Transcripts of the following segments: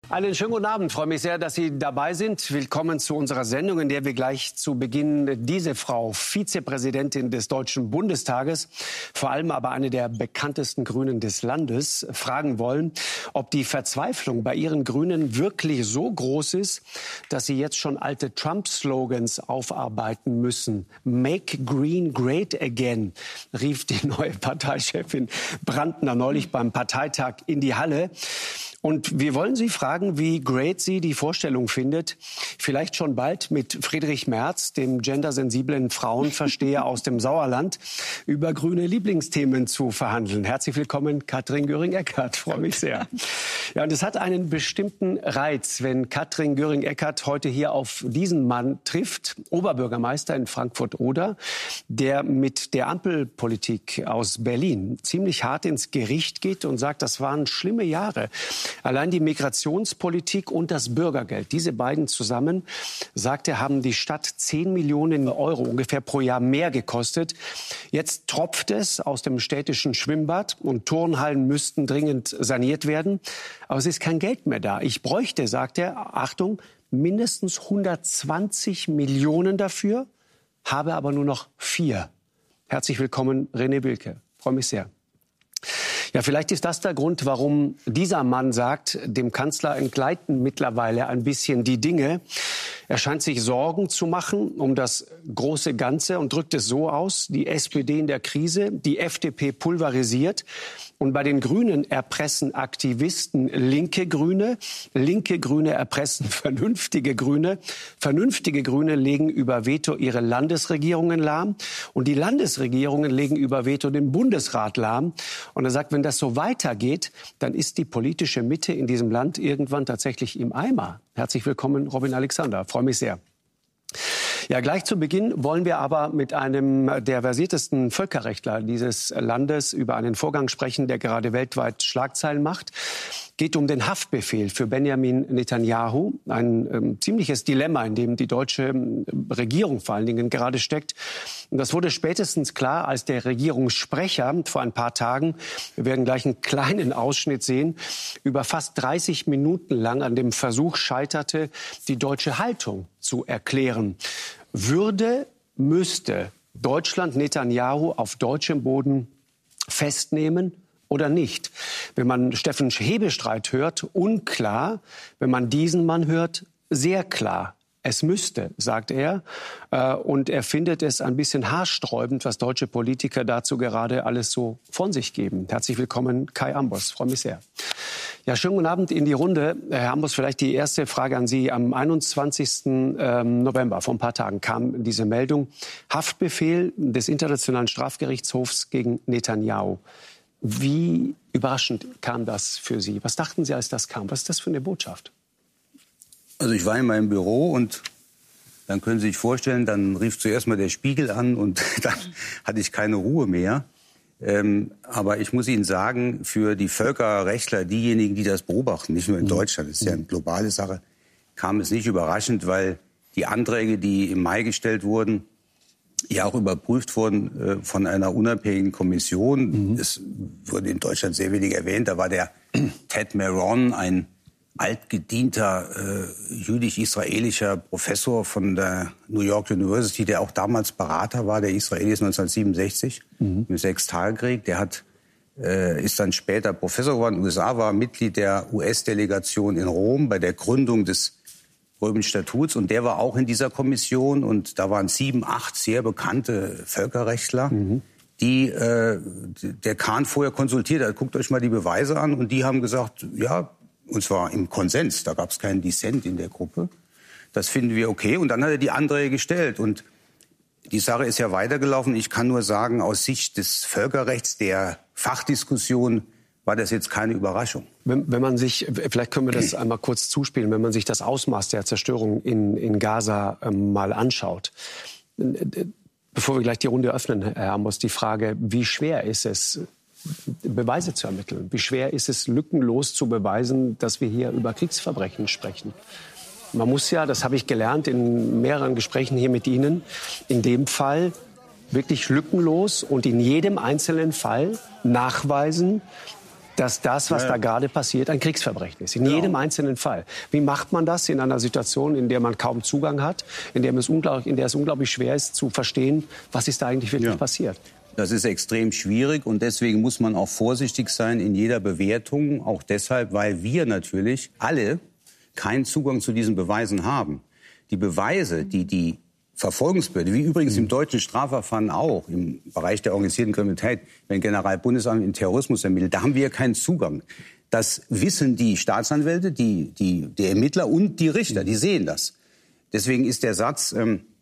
Einen schönen guten Abend. Ich freue mich sehr, dass Sie dabei sind. Willkommen zu unserer Sendung, in der wir gleich zu Beginn diese Frau, Vizepräsidentin des Deutschen Bundestages, vor allem aber eine der bekanntesten Grünen des Landes, fragen wollen, ob die Verzweiflung bei ihren Grünen wirklich so groß ist, dass sie jetzt schon alte Trump-Slogans aufarbeiten müssen. Make Green Great Again, rief die neue Parteichefin Brandner neulich beim Parteitag in die Halle. Und wir wollen Sie fragen, wie great sie die Vorstellung findet, vielleicht schon bald mit Friedrich Merz, dem gendersensiblen Frauenversteher aus dem Sauerland, über grüne Lieblingsthemen zu verhandeln. Herzlich willkommen, Katrin Göring-Eckardt. Freue mich sehr. Ja, und es hat einen bestimmten Reiz, wenn Katrin Göring-Eckardt heute hier auf diesen Mann trifft, Oberbürgermeister in Frankfurt-Oder, der mit der Ampelpolitik aus Berlin ziemlich hart ins Gericht geht und sagt, das waren schlimme Jahre. Allein die Migrationspolitik und das Bürgergeld, diese beiden zusammen, sagt er, haben die Stadt 10 Millionen Euro ungefähr pro Jahr mehr gekostet. Jetzt tropft es aus dem städtischen Schwimmbad und Turnhallen müssten dringend saniert werden. Aber es ist kein Geld mehr da. Ich bräuchte, sagt er, Achtung, mindestens 120 Millionen dafür, habe aber nur noch 4. Herzlich willkommen, René Wilke. Freue mich sehr. Ja, vielleicht ist das der Grund, warum dieser Mann sagt, dem Kanzler entgleiten mittlerweile ein bisschen die Dinge. Er scheint sich Sorgen zu machen um das große Ganze und drückt es so aus: Die SPD in der Krise, die FDP pulverisiert. Und bei den Grünen erpressen Aktivisten linke Grüne erpressen vernünftige Grüne legen über Veto ihre Landesregierungen lahm und die Landesregierungen legen über Veto den Bundesrat lahm. Und er sagt, wenn das so weitergeht, dann ist die politische Mitte in diesem Land irgendwann tatsächlich im Eimer. Herzlich willkommen, Robin Alexander. Freue mich sehr. Ja, gleich zu Beginn wollen wir aber mit einem der versiertesten Völkerrechtler dieses Landes über einen Vorgang sprechen, der gerade weltweit Schlagzeilen macht. Geht um den Haftbefehl für Benjamin Netanyahu. Ein ziemliches Dilemma, in dem die deutsche Regierung vor allen Dingen gerade steckt. Und das wurde spätestens klar, als der Regierungssprecher vor ein paar Tagen, wir werden gleich einen kleinen Ausschnitt sehen, über fast 30 Minuten lang an dem Versuch scheiterte, die deutsche Haltung zu erklären. Müsste Deutschland Netanyahu auf deutschem Boden festnehmen oder nicht? Wenn man Steffen Hebestreit hört, unklar. Wenn man diesen Mann hört, sehr klar. Es müsste, sagt er. Und er findet es ein bisschen haarsträubend, was deutsche Politiker dazu gerade alles so von sich geben. Herzlich willkommen, Kai Ambos. Freue mich sehr. Ja, schönen guten Abend in die Runde. Herr Ambos, vielleicht die erste Frage an Sie. Am 21. November, vor ein paar Tagen, kam diese Meldung. Haftbefehl des Internationalen Strafgerichtshofs gegen Netanyahu. Wie überraschend kam das für Sie? Was dachten Sie, als das kam? Was ist das für eine Botschaft? Also ich war in meinem Büro und dann können Sie sich vorstellen, dann rief zuerst mal der Spiegel an und dann hatte ich keine Ruhe mehr. Aber ich muss Ihnen sagen, für die Völkerrechtler, diejenigen, die das beobachten, nicht nur in Deutschland, das ist ja eine globale Sache, kam es nicht überraschend, weil die Anträge, die im Mai gestellt wurden, ja auch überprüft wurden von einer unabhängigen Kommission. Es wurde in Deutschland sehr wenig erwähnt. Da war der Ted Meron, ein altgedienter jüdisch-israelischer Professor von der New York University, der auch damals Berater war der Israelis 1967 im Sechstagekrieg. Der ist dann später Professor geworden in den USA, war Mitglied der US-Delegation in Rom bei der Gründung des Römischen Statuts. Und der war auch in dieser Kommission. Und da waren 7, 8 sehr bekannte Völkerrechtler, die der Kahn vorher konsultiert hat. Guckt euch mal die Beweise an. Und die haben gesagt, ja, und zwar im Konsens, da gab es keinen Dissent in der Gruppe. Das finden wir okay. Und dann hat er die Anträge gestellt. Und die Sache ist ja weitergelaufen. Ich kann nur sagen, aus Sicht des Völkerrechts, der Fachdiskussion, war das jetzt keine Überraschung. Wenn man sich, vielleicht können wir das einmal kurz zuspielen, wenn man sich das Ausmaß der Zerstörung in Gaza mal anschaut. Bevor wir gleich die Runde öffnen, Herr Ambos, die Frage, wie schwer ist es, Beweise zu ermitteln? Wie schwer ist es, lückenlos zu beweisen, dass wir hier über Kriegsverbrechen sprechen? Man muss ja, das habe ich gelernt in mehreren Gesprächen hier mit Ihnen, in dem Fall wirklich lückenlos und in jedem einzelnen Fall nachweisen, dass das, was da gerade passiert, ein Kriegsverbrechen ist. In jedem einzelnen Fall. Wie macht man das in einer Situation, in der man kaum Zugang hat, in der es unglaublich schwer ist zu verstehen, was ist da eigentlich wirklich passiert? Das ist extrem schwierig und deswegen muss man auch vorsichtig sein in jeder Bewertung. Auch deshalb, weil wir natürlich alle keinen Zugang zu diesen Beweisen haben. Die Beweise, die Verfolgungsbehörde, wie übrigens im deutschen Strafverfahren auch, im Bereich der organisierten Kriminalität, wenn Generalbundesamt in Terrorismus ermittelt, da haben wir keinen Zugang. Das wissen die Staatsanwälte, die Ermittler und die Richter, die sehen das. Deswegen ist der Satz,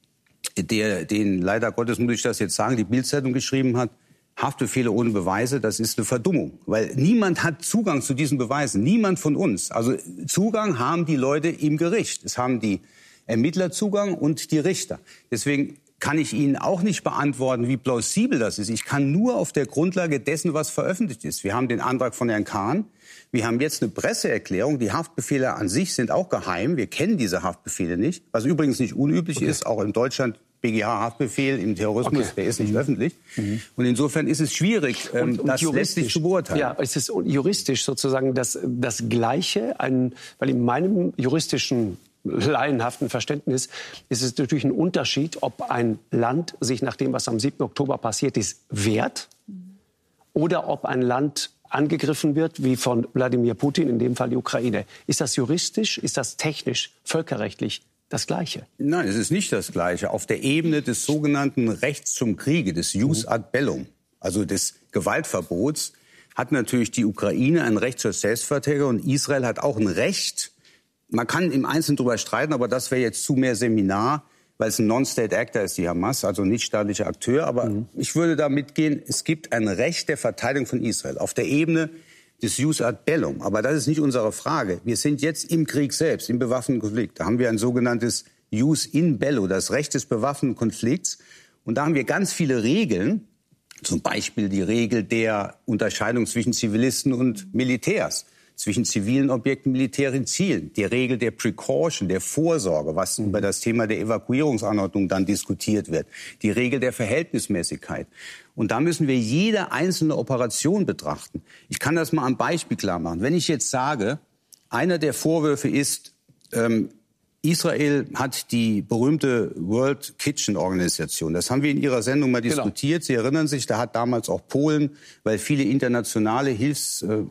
den leider Gottes, muss ich das jetzt sagen, die Bild-Zeitung geschrieben hat, Haftbefehle ohne Beweise, das ist eine Verdummung. Weil niemand hat Zugang zu diesen Beweisen, niemand von uns. Also Zugang haben die Leute im Gericht. Es haben die Ermittler Zugang und die Richter. Deswegen kann ich Ihnen auch nicht beantworten, wie plausibel das ist. Ich kann nur auf der Grundlage dessen, was veröffentlicht ist. Wir haben den Antrag von Herrn Kahn. Wir haben jetzt eine Presseerklärung. Die Haftbefehle an sich sind auch geheim. Wir kennen diese Haftbefehle nicht. Was übrigens nicht unüblich ist, auch in Deutschland. BGH-Haftbefehl im Terrorismus, der ist nicht öffentlich. Und insofern ist es schwierig, das letztlich zu beurteilen. Ja, es ist juristisch sozusagen das Gleiche, weil in meinem juristischen laienhaften Verständnis ist es natürlich ein Unterschied, ob ein Land sich nach dem, was am 7. Oktober passiert ist, wehrt oder ob ein Land angegriffen wird, wie von Wladimir Putin, in dem Fall die Ukraine. Ist das juristisch, ist das technisch, völkerrechtlich das Gleiche? Nein, es ist nicht das Gleiche. Auf der Ebene des sogenannten Rechts zum Kriege, des Jus ad bellum, also des Gewaltverbots, hat natürlich die Ukraine ein Recht zur Selbstverteidigung und Israel hat auch ein Recht. Man kann im Einzelnen darüber streiten, aber das wäre jetzt zu mehr Seminar, weil es ein Non-State Actor ist, die Hamas, also ein nichtstaatlicher Akteur. Aber ich würde da mitgehen, es gibt ein Recht der Verteidigung von Israel auf der Ebene des Jus ad bellum. Aber das ist nicht unsere Frage. Wir sind jetzt im Krieg selbst, im bewaffneten Konflikt. Da haben wir ein sogenanntes Jus in bello, das Recht des bewaffneten Konflikts. Und da haben wir ganz viele Regeln, zum Beispiel die Regel der Unterscheidung zwischen Zivilisten und Militärs, zwischen zivilen Objekten und militärischen Zielen, die Regel der Precaution, der Vorsorge, was über das Thema der Evakuierungsanordnung dann diskutiert wird, die Regel der Verhältnismäßigkeit. Und da müssen wir jede einzelne Operation betrachten. Ich kann das mal am Beispiel klar machen. Wenn ich jetzt sage, einer der Vorwürfe ist, Israel hat die berühmte World Kitchen Organisation. Das haben wir in Ihrer Sendung mal diskutiert. Sie erinnern sich, da hat damals auch Polen, weil viele internationale Hilfsleute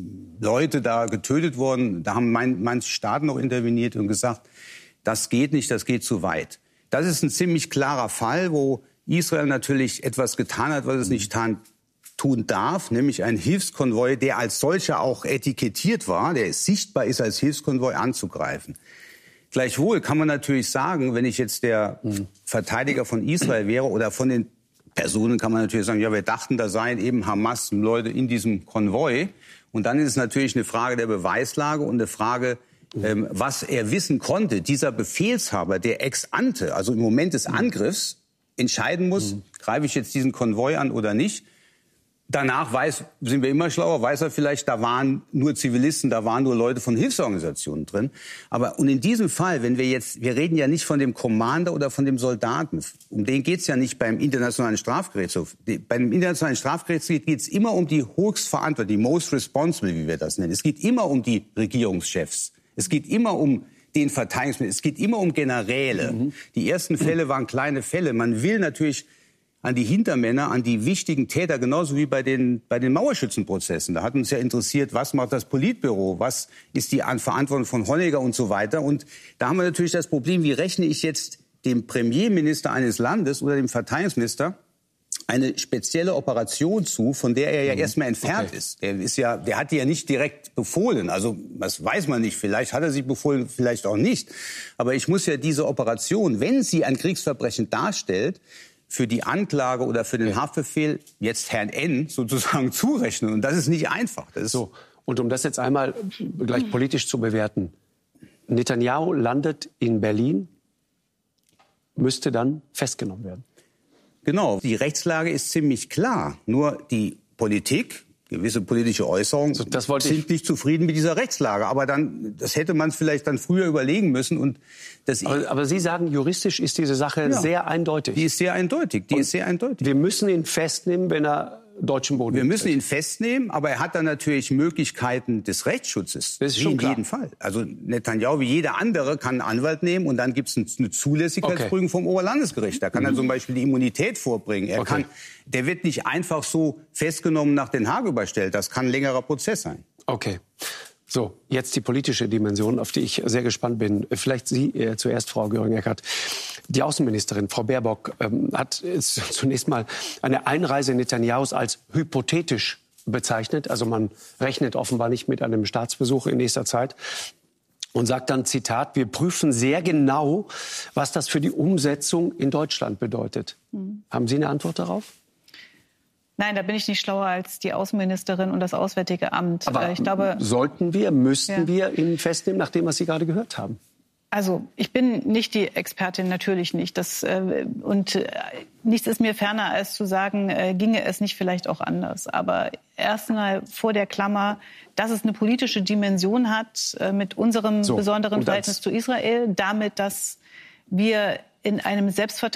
da getötet wurden, da haben manche Staaten noch interveniert und gesagt, das geht nicht, das geht zu weit. Das ist ein ziemlich klarer Fall, wo Israel natürlich etwas getan hat, was es nicht tun darf, nämlich einen Hilfskonvoi, der als solcher auch etikettiert war, der sichtbar ist als Hilfskonvoi, anzugreifen. Gleichwohl kann man natürlich sagen, wenn ich jetzt der Verteidiger von Israel wäre oder von den Personen, kann man natürlich sagen, ja, wir dachten, da seien eben Hamas-Leute in diesem Konvoi. Und dann ist es natürlich eine Frage der Beweislage und eine Frage, was er wissen konnte. Dieser Befehlshaber, der ex ante, also im Moment des Angriffs, entscheiden muss, greife ich jetzt diesen Konvoi an oder nicht. Danach sind wir immer schlauer, weiß er vielleicht, da waren nur Zivilisten, da waren nur Leute von Hilfsorganisationen drin. Und in diesem Fall, wir reden ja nicht von dem Commander oder von dem Soldaten, um den geht's ja nicht beim Internationalen Strafgerichtshof. Beim Internationalen Strafgerichtshof geht's immer um die Höchstverantwortlichen, die most responsible, wie wir das nennen. Es geht immer um die Regierungschefs. Es geht immer um den Verteidigungsminister. Es geht immer um Generäle. Die ersten Fälle waren kleine Fälle. Man will natürlich an die Hintermänner, an die wichtigen Täter, genauso wie bei den Mauerschützenprozessen. Da hat uns ja interessiert, was macht das Politbüro, was ist die Verantwortung von Honecker und so weiter. Und da haben wir natürlich das Problem, wie rechne ich jetzt dem Premierminister eines Landes oder dem Verteidigungsminister eine spezielle Operation zu, von der er ja erstmal entfernt ist. Der hat die ja nicht direkt befohlen. Also, das weiß man nicht. Vielleicht hat er sie befohlen, vielleicht auch nicht. Aber ich muss ja diese Operation, wenn sie ein Kriegsverbrechen darstellt, für die Anklage oder für den Haftbefehl jetzt Herrn N. sozusagen zurechnen. Und das ist nicht einfach. Das ist so. Und um das jetzt einmal gleich politisch zu bewerten. Netanyahu landet in Berlin, müsste dann festgenommen werden. Genau. Die Rechtslage ist ziemlich klar. Nur die Politik, gewisse politische Äußerungen, sind nicht zufrieden mit dieser Rechtslage. Aber das hätte man vielleicht dann früher überlegen müssen. Und aber Sie sagen, juristisch ist diese Sache sehr eindeutig. Die ist sehr eindeutig. Wir müssen ihn festnehmen, wenn er deutschen Boden. Wir müssen ihn festnehmen, aber er hat dann natürlich Möglichkeiten des Rechtsschutzes. Das ist schon klar. In jedem Fall. Also Netanyahu, wie jeder andere, kann einen Anwalt nehmen und dann gibt es eine Zulässigkeitsprüfung vom Oberlandesgericht. Da kann er zum Beispiel die Immunität vorbringen. Der wird nicht einfach so festgenommen nach Den Haag überstellt. Das kann ein längerer Prozess sein. Okay. So, jetzt die politische Dimension, auf die ich sehr gespannt bin. Vielleicht Sie zuerst, Frau Göring-Eckardt. Die Außenministerin, Frau Baerbock, hat zunächst mal eine Einreise Netanyahus als hypothetisch bezeichnet. Also man rechnet offenbar nicht mit einem Staatsbesuch in nächster Zeit. Und sagt dann, Zitat, wir prüfen sehr genau, was das für die Umsetzung in Deutschland bedeutet. Haben Sie eine Antwort darauf? Nein, da bin ich nicht schlauer als die Außenministerin und das Auswärtige Amt. Aber ich glaube, müssten wir ihn festnehmen, nach dem, was Sie gerade gehört haben? Also ich bin nicht die Expertin, natürlich nicht. Nichts ist mir ferner, als zu sagen, ginge es nicht vielleicht auch anders. Aber erst mal vor der Klammer, dass es eine politische Dimension hat mit unserem besonderen Verhältnis zu Israel, damit, dass wir in einer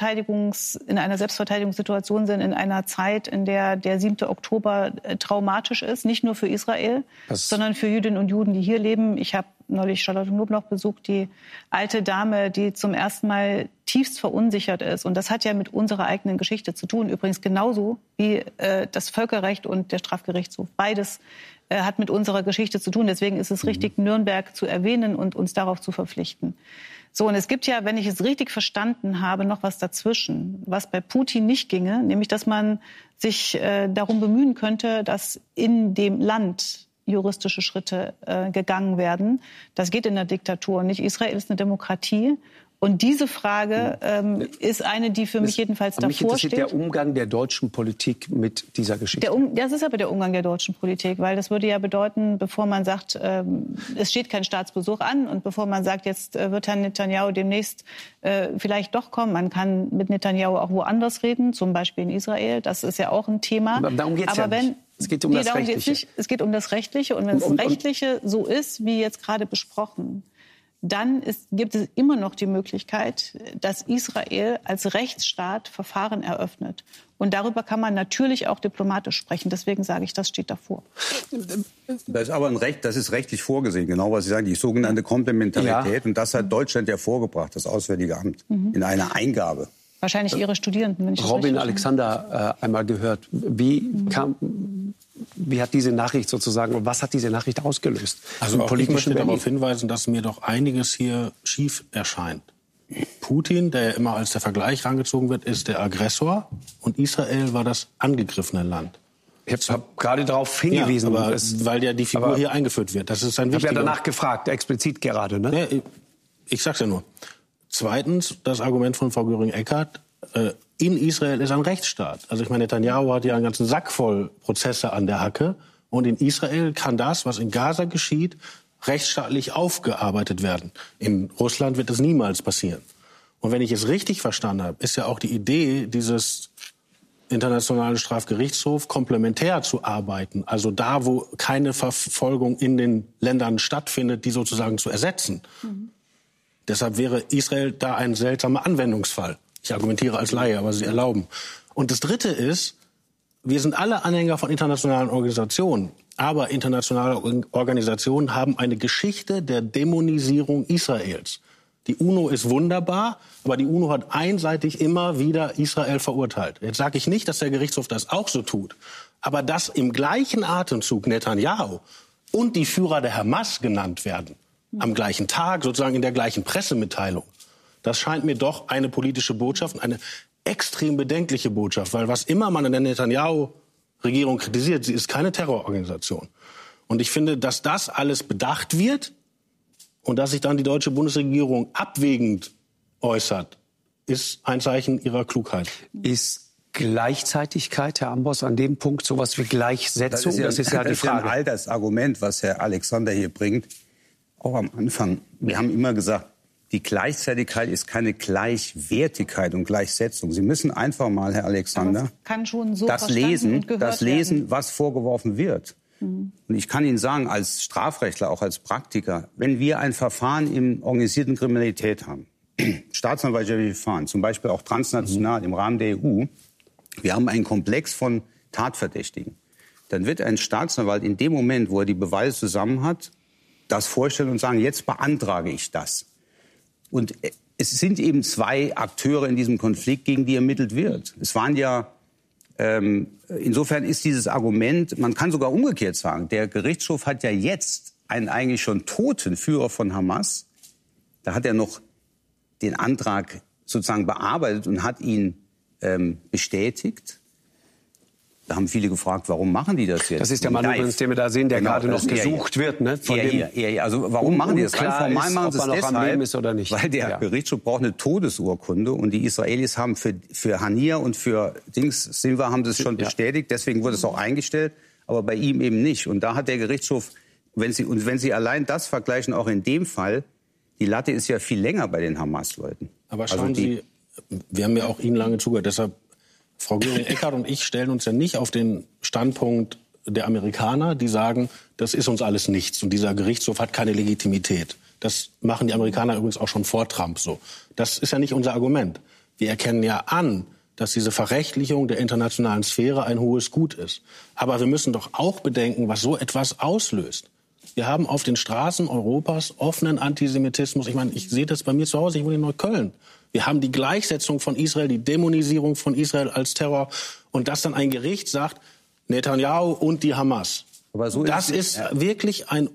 Selbstverteidigungssituation sind, in einer Zeit, in der der 7. Oktober traumatisch ist, nicht nur für Israel, sondern für Jüdinnen und Juden, die hier leben. Ich habe neulich Charlotte Knobloch besucht, die alte Dame, die zum ersten Mal tiefst verunsichert ist. Und das hat ja mit unserer eigenen Geschichte zu tun. Übrigens genauso wie das Völkerrecht und der Strafgerichtshof. Beides hat mit unserer Geschichte zu tun. Deswegen ist es richtig, Nürnberg zu erwähnen und uns darauf zu verpflichten. So, und es gibt ja, wenn ich es richtig verstanden habe, noch was dazwischen, was bei Putin nicht ginge, nämlich, dass man sich darum bemühen könnte, dass in dem Land juristische Schritte gegangen werden. Das geht in der Diktatur nicht. Israel ist eine Demokratie. Und diese Frage ist eine, die für mich jedenfalls davor steht. Mich interessiert der Umgang der deutschen Politik mit dieser Geschichte. Das ist aber der Umgang der deutschen Politik, weil das würde ja bedeuten, bevor man sagt, es steht kein Staatsbesuch an und bevor man sagt, jetzt wird Herr Netanyahu demnächst vielleicht doch kommen. Man kann mit Netanyahu auch woanders reden, zum Beispiel in Israel. Das ist ja auch ein Thema. Aber darum geht es ja nicht. Es geht um das Rechtliche. Es geht um das Rechtliche. Und wenn das Rechtliche so ist, wie jetzt gerade besprochen, dann gibt es immer noch die Möglichkeit, dass Israel als Rechtsstaat Verfahren eröffnet. Und darüber kann man natürlich auch diplomatisch sprechen. Deswegen sage ich, das steht davor. Das ist aber das ist rechtlich vorgesehen, genau was Sie sagen, die sogenannte Komplementarität. Ja. Und das hat Deutschland ja vorgebracht, das Auswärtige Amt, in einer Eingabe. Wahrscheinlich Ihre Studierenden, wenn ich das Robin Alexander einmal gehört. Wie hat diese Nachricht sozusagen, und was hat diese Nachricht ausgelöst? Also auch ich möchte darauf hinweisen, dass mir doch einiges hier schief erscheint. Putin, der ja immer als der Vergleich rangezogen wird, ist der Aggressor und Israel war das angegriffene Land. Ich habe gerade darauf hingewiesen. Ja, weil ja die Figur hier eingeführt wird. Das ist ein wichtiger... Ich habe ja danach gefragt, explizit gerade. Ne? Ja, ich sag's ja nur. Zweitens, das Argument von Frau Göring-Eckardt, in Israel ist ein Rechtsstaat. Also ich meine, Netanyahu hat ja einen ganzen Sack voll Prozesse an der Hacke. Und in Israel kann das, was in Gaza geschieht, rechtsstaatlich aufgearbeitet werden. In Russland wird das niemals passieren. Und wenn ich es richtig verstanden habe, ist ja auch die Idee dieses Internationalen Strafgerichtshof komplementär zu arbeiten. Also da, wo keine Verfolgung in den Ländern stattfindet, die sozusagen zu ersetzen. Deshalb wäre Israel da ein seltsamer Anwendungsfall. Ich argumentiere als Laie, aber Sie erlauben. Und das Dritte ist, wir sind alle Anhänger von internationalen Organisationen. Aber internationale Organisationen haben eine Geschichte der Dämonisierung Israels. Die UNO ist wunderbar, aber die UNO hat einseitig immer wieder Israel verurteilt. Jetzt sage ich nicht, dass der Gerichtshof das auch so tut. Aber dass im gleichen Atemzug Netanyahu und die Führer der Hamas genannt werden, am gleichen Tag, sozusagen in der gleichen Pressemitteilung. Das scheint mir doch eine politische Botschaft, eine extrem bedenkliche Botschaft. Weil was immer man an der Netanyahu-Regierung kritisiert, sie ist keine Terrororganisation. Und ich finde, dass das alles bedacht wird und dass sich dann die deutsche Bundesregierung abwägend äußert, ist ein Zeichen ihrer Klugheit. Ist Gleichzeitigkeit, Herr Ambros, an dem Punkt sowas wie Gleichsetzung? Das ist ja die Frage. All das Argument, was Herr Alexander hier bringt. Auch am Anfang, wir haben immer gesagt, die Gleichzeitigkeit ist keine Gleichwertigkeit und Gleichsetzung. Sie müssen einfach mal, Herr Alexander, kann schon so das lesen, was vorgeworfen wird. Und ich kann Ihnen sagen, als Strafrechtler, auch als Praktiker, wenn wir ein Verfahren in organisierten Kriminalität haben, staatsanwaltliche Verfahren, zum Beispiel auch transnational im Rahmen der EU, wir haben einen Komplex von Tatverdächtigen, dann wird ein Staatsanwalt in dem Moment, wo er die Beweise zusammen hat, das vorstellen und sagen, jetzt beantrage ich das. Und es sind eben 2 Akteure in diesem Konflikt, gegen die ermittelt wird. Es waren ja, insofern ist dieses Argument, man kann sogar umgekehrt sagen, der Gerichtshof hat ja jetzt einen eigentlich schon toten Führer von Hamas, da hat er noch den Antrag sozusagen bearbeitet und hat ihn bestätigt. Da haben viele gefragt, warum machen die das jetzt? Das ist der Mann übrigens, den wir da sehen, der gerade noch gesucht wird. Ne? Also warum machen die das? Formal machen sie es deshalb, ist oder nicht. Weil der Gerichtshof braucht eine Todesurkunde und die Israelis haben für Haniyeh und für Sinwar haben sie es schon bestätigt. Deswegen wurde es auch eingestellt, aber bei ihm eben nicht. Und da hat der Gerichtshof, wenn Sie allein das vergleichen, auch in dem Fall, die Latte ist ja viel länger bei den Hamas-Leuten. Aber schauen Sie, wir haben ja auch Ihnen lange zugehört, deshalb Frau Göring-Eckardt und ich stellen uns ja nicht auf den Standpunkt der Amerikaner, die sagen, das ist uns alles nichts und dieser Gerichtshof hat keine Legitimität. Das machen die Amerikaner übrigens auch schon vor Trump so. Das ist ja nicht unser Argument. Wir erkennen ja an, dass diese Verrechtlichung der internationalen Sphäre ein hohes Gut ist. Aber wir müssen doch auch bedenken, was so etwas auslöst. Wir haben auf den Straßen Europas offenen Antisemitismus. Ich meine, ich sehe das bei mir zu Hause, ich wohne in Neukölln. Wir haben die Gleichsetzung von Israel, die Dämonisierung von Israel als Terror. Und dass dann ein Gericht sagt, Netanyahu und die Hamas. Aber so das ist wirklich ein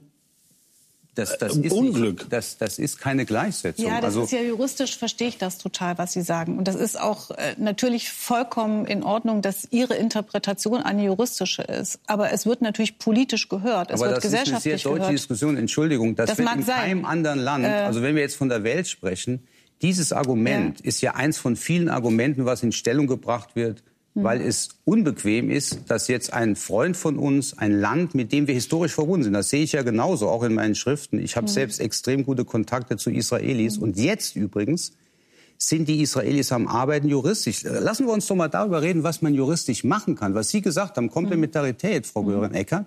Unglück. Das ist keine Gleichsetzung. Ja, das ist ja juristisch, verstehe ich das total, was Sie sagen. Und das ist auch natürlich vollkommen in Ordnung, dass Ihre Interpretation eine juristische ist. Aber es wird natürlich politisch gehört. Es wird gesellschaftlich gehört. Aber das ist eine sehr deutsche Diskussion. Entschuldigung, das wird in keinem anderen Land, also wenn wir jetzt von der Welt sprechen, dieses Argument ist ja eins von vielen Argumenten, was in Stellung gebracht wird, weil es unbequem ist, dass jetzt ein Freund von uns, ein Land, mit dem wir historisch verbunden sind, das sehe ich ja genauso, auch in meinen Schriften. Ich habe selbst extrem gute Kontakte zu Israelis. Und jetzt übrigens sind die Israelis am Arbeiten juristisch. Lassen wir uns doch mal darüber reden, was man juristisch machen kann. Was Sie gesagt haben, Komplementarität, Frau Göring-Eckardt.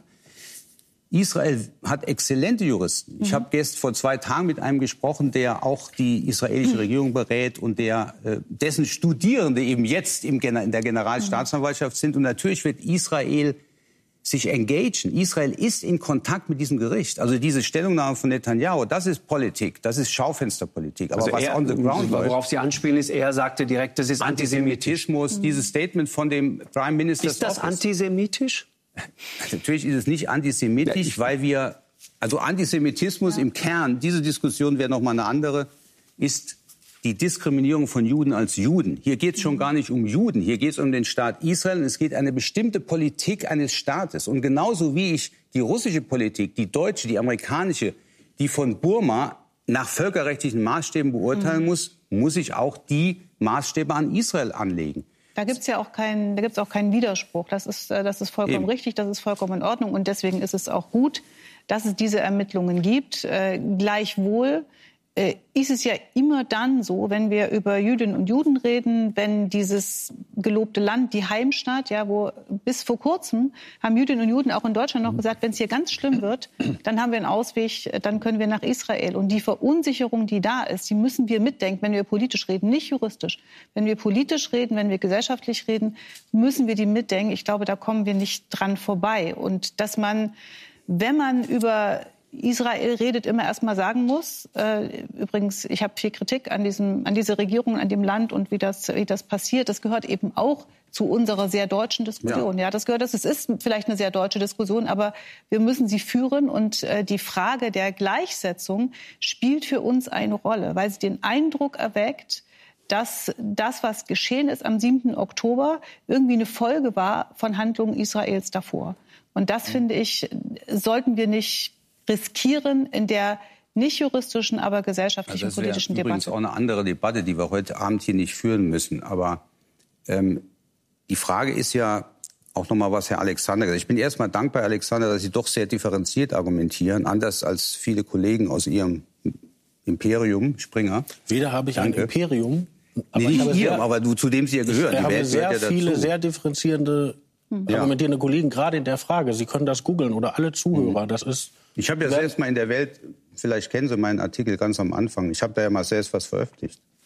Israel hat exzellente Juristen. Ich habe vor 2 Tagen mit einem gesprochen, der auch die israelische Regierung berät und dessen Studierende eben jetzt in der Generalstaatsanwaltschaft sind. Und natürlich wird Israel sich engagieren. Israel ist in Kontakt mit diesem Gericht. Also diese Stellungnahme von Netanyahu, das ist Politik, das ist Schaufensterpolitik. Aber also was on the ground läuft, worauf Sie anspielen, ist, er sagte direkt, das ist Antisemitismus. Dieses Statement von dem Prime Minister. Ist das antisemitisch? Natürlich ist es nicht antisemitisch, weil Antisemitismus im Kern, diese Diskussion wäre noch mal eine andere, ist die Diskriminierung von Juden als Juden. Hier geht es schon gar nicht um Juden, hier geht es um den Staat Israel und es geht um eine bestimmte Politik eines Staates. Und genauso wie ich die russische Politik, die deutsche, die amerikanische, die von Burma nach völkerrechtlichen Maßstäben beurteilen muss ich auch die Maßstäbe an Israel anlegen. Da gibt es ja auch keinen Widerspruch. Das ist vollkommen richtig, das ist vollkommen in Ordnung. Und deswegen ist es auch gut, dass es diese Ermittlungen gibt. Gleichwohl ist es ja immer dann so, wenn wir über Jüdinnen und Juden reden, wenn dieses gelobte Land, die Heimstatt, ja, wo bis vor kurzem haben Jüdinnen und Juden auch in Deutschland noch gesagt, wenn es hier ganz schlimm wird, dann haben wir einen Ausweg, dann können wir nach Israel. Und die Verunsicherung, die da ist, die müssen wir mitdenken, wenn wir politisch reden, nicht juristisch. Wenn wir politisch reden, wenn wir gesellschaftlich reden, müssen wir die mitdenken. Ich glaube, da kommen wir nicht dran vorbei. Und dass man, wenn man über Israel redet, immer erst mal sagen muss. Übrigens, ich habe viel Kritik an dieser Regierung, an dem Land und wie das passiert. Das gehört eben auch zu unserer sehr deutschen Diskussion. Ja, das ist vielleicht eine sehr deutsche Diskussion, aber wir müssen sie führen. Und die Frage der Gleichsetzung spielt für uns eine Rolle, weil sie den Eindruck erweckt, dass das, was geschehen ist am 7. Oktober, irgendwie eine Folge war von Handlungen Israels davor. Und das, finde ich, sollten wir nicht riskieren in der nicht juristischen, aber gesellschaftlichen, politischen Debatte. Das ist übrigens auch eine andere Debatte, die wir heute Abend hier nicht führen müssen. Aber die Frage ist ja auch noch mal, was Herr Alexander gesagt hat. Ich bin erst mal dankbar, Alexander, dass Sie doch sehr differenziert argumentieren, anders als viele Kollegen aus Ihrem Imperium, Springer. Weder habe ich ein Imperium, aber zu dem Sie ja gehören. Ich habe sehr viele, sehr differenzierende, argumentierende Kollegen, gerade in der Frage. Sie können das googeln oder alle Zuhörer. Das ist. Ich habe ja selbst mal in der Welt, vielleicht kennen Sie meinen Artikel ganz am Anfang, ich habe da ja mal selbst was veröffentlicht.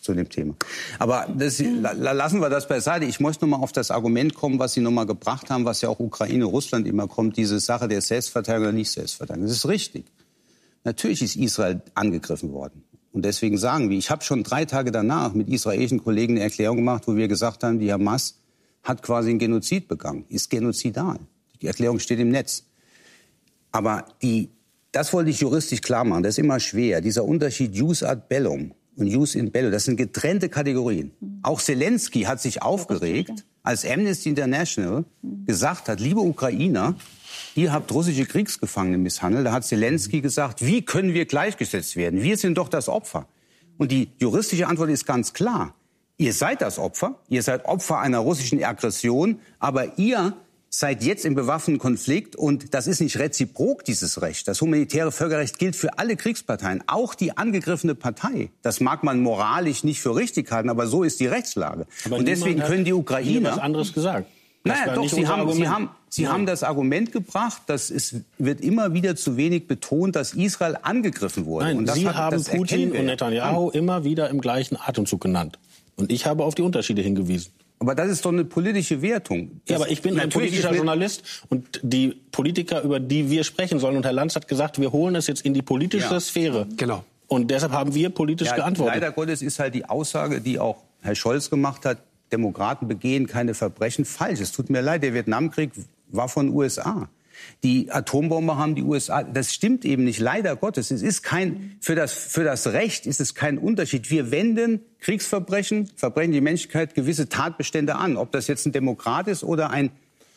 zu dem Thema. Aber lassen wir das beiseite. Ich möchte noch mal auf das Argument kommen, was Sie noch mal gebracht haben, was ja auch Ukraine, Russland immer kommt, diese Sache der Selbstverteidigung oder nicht Selbstverteidigung. Das ist richtig. Natürlich ist Israel angegriffen worden. Und deswegen sagen wir, ich habe schon 3 Tage danach mit israelischen Kollegen eine Erklärung gemacht, wo wir gesagt haben, die Hamas hat quasi einen Genozid begangen, ist genozidal. Die Erklärung steht im Netz. Aber das wollte ich juristisch klar machen, das ist immer schwer. Dieser Unterschied Jus ad bellum und Jus in bello, das sind getrennte Kategorien. Auch Zelensky hat sich aufgeregt, als Amnesty International gesagt hat, liebe Ukrainer, ihr habt russische Kriegsgefangene misshandelt. Da hat Zelensky gesagt, wie können wir gleichgesetzt werden? Wir sind doch das Opfer. Und die juristische Antwort ist ganz klar. Ihr seid das Opfer. Ihr seid Opfer einer russischen Aggression. Aber ihr seid jetzt im bewaffneten Konflikt. Und das ist nicht reziprok, dieses Recht. Das humanitäre Völkerrecht gilt für alle Kriegsparteien, auch die angegriffene Partei. Das mag man moralisch nicht für richtig halten, aber so ist die Rechtslage. Aber und deswegen können die Ukrainer... was anderes gesagt. Naja, doch, Sie haben das Argument gebracht, dass es wird immer wieder zu wenig betont, dass Israel angegriffen wurde. Nein, und das Sie haben Putin und Netanyahu immer wieder im gleichen Atemzug genannt. Und ich habe auf die Unterschiede hingewiesen. Aber das ist doch eine politische Wertung. Ja, aber ich bin ein politischer Journalist und die Politiker, über die wir sprechen sollen, und Herr Lanz hat gesagt, wir holen es jetzt in die politische Sphäre. Genau. Und deshalb haben wir politisch geantwortet. Leider Gottes ist halt die Aussage, die auch Herr Scholz gemacht hat, Demokraten begehen keine Verbrechen, falsch. Es tut mir leid, der Vietnamkrieg war von den USA. Die Atombomber haben die USA. Das stimmt eben nicht, leider Gottes. Es ist für das Recht ist es kein Unterschied. Wir wenden Kriegsverbrechen, Verbrechen die Menschlichkeit, gewisse Tatbestände an. Ob das jetzt ein Demokrat ist oder ein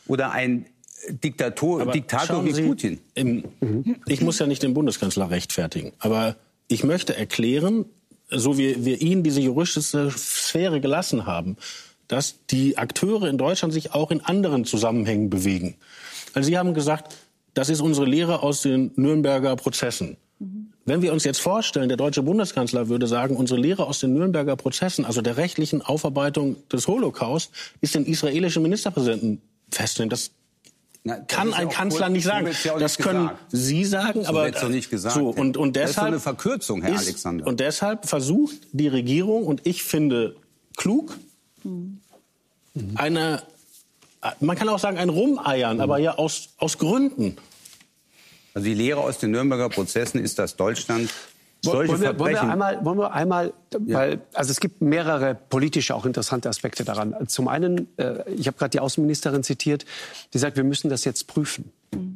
Diktator wie Putin. Ich muss ja nicht den Bundeskanzler rechtfertigen. Aber ich möchte erklären, so wie wir Ihnen diese juristische Sphäre gelassen haben, dass die Akteure in Deutschland sich auch in anderen Zusammenhängen bewegen. Weil Sie haben gesagt, das ist unsere Lehre aus den Nürnberger Prozessen. Wenn wir uns jetzt vorstellen, der deutsche Bundeskanzler würde sagen, unsere Lehre aus den Nürnberger Prozessen, also der rechtlichen Aufarbeitung des Holocaust, ist den israelischen Ministerpräsidenten festzunehmen. Das kann ein Kanzler nicht sagen. Das können Sie sagen, aber so nicht gesagt. So, und deshalb das ist so eine Verkürzung, Herr Alexander. Und deshalb versucht die Regierung, und ich finde klug, man kann auch sagen, ein Rumeiern, aber ja aus Gründen. Also die Lehre aus den Nürnberger Prozessen ist, dass Deutschland solche Verbrechen... Wollen wir einmal weil es gibt mehrere politische, auch interessante Aspekte daran. Zum einen, ich habe gerade die Außenministerin zitiert, die sagt, wir müssen das jetzt prüfen.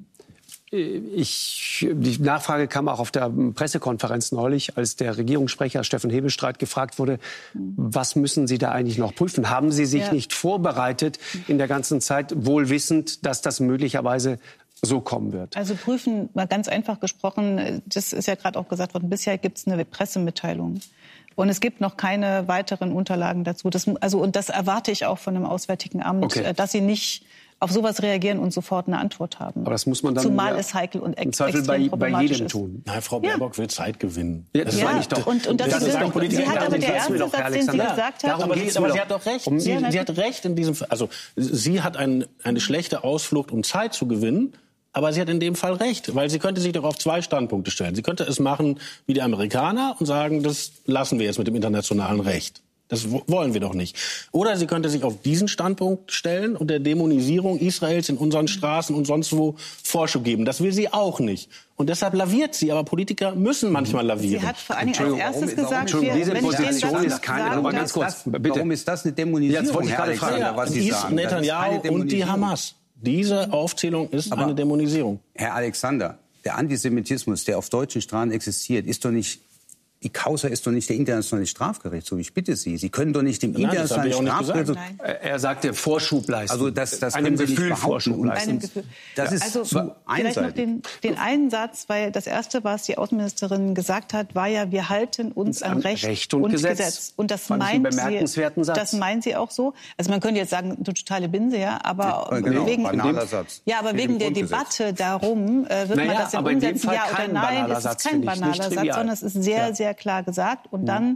Die Nachfrage kam auch auf der Pressekonferenz neulich, als der Regierungssprecher Steffen Hebestreit gefragt wurde, was müssen Sie da eigentlich noch prüfen? Haben Sie sich nicht vorbereitet in der ganzen Zeit, wohl wissend, dass das möglicherweise so kommen wird? Also prüfen, mal ganz einfach gesprochen, das ist ja gerade auch gesagt worden, bisher gibt es eine Pressemitteilung. Und es gibt noch keine weiteren Unterlagen dazu. Und das erwarte ich auch von dem Auswärtigen Amt, dass sie nicht auf sowas reagieren und sofort eine Antwort haben. Aber das muss man dann zumal es heikel und extrem bei jedem tun. Nein, Frau Baerbock will Zeit gewinnen. Ja, das meine ich doch. Und das ist doch, sie hat aber der erste Satz, den sie gesagt hat. Aber sie hat doch recht. Sie hat recht in diesem Fall. Also sie hat eine schlechte Ausflucht, um Zeit zu gewinnen. Aber sie hat in dem Fall recht, weil sie könnte sich doch auf 2 Standpunkte stellen. Sie könnte es machen wie die Amerikaner und sagen, das lassen wir jetzt mit dem internationalen Recht. Das wollen wir doch nicht. Oder sie könnte sich auf diesen Standpunkt stellen und der Dämonisierung Israels in unseren Straßen und sonst wo Vorschub geben. Das will sie auch nicht. Und deshalb laviert sie. Aber Politiker müssen manchmal lavieren. Sie hat vor allen Dingen als erstes gesagt, diese Position ist keine... Ganz kurz, bitte. Warum ist das eine Dämonisierung? Jetzt wollte ich gerade fragen, was Sie sagen. Netanyahu und die Hamas. Diese Aufzählung ist eine Dämonisierung. Herr Alexander, der Antisemitismus, der auf deutschen Straßen existiert, ist doch nicht... Die Causa ist doch nicht der internationale Strafgerichtshof. Ich bitte Sie, Sie können doch nicht dem internationalen Strafgerichtshof... Er sagte Vorschub leisten. Also das können Sie nicht behaupten. Das ist zu einseitig. Vielleicht noch den einen Satz, weil das Erste, was die Außenministerin gesagt hat, war ja, wir halten uns an Recht und Gesetz. Und das meint sie auch so. Also man könnte jetzt sagen, du totale Binse, ja, aber wegen der Debatte darum wird man das umsetzen, ja oder nein. Es ist kein banaler Satz, sondern es ist sehr, sehr klar gesagt. Und dann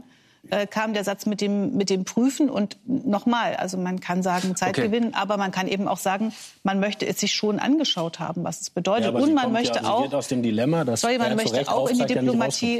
kam der Satz mit dem Prüfen. Und nochmal, also man kann sagen Zeit gewinnen, aber man kann eben auch sagen, man möchte es sich schon angeschaut haben, was es bedeutet. Ja, und man möchte auch aus dem Dilemma, dass man möchte auch in die Diplomatie,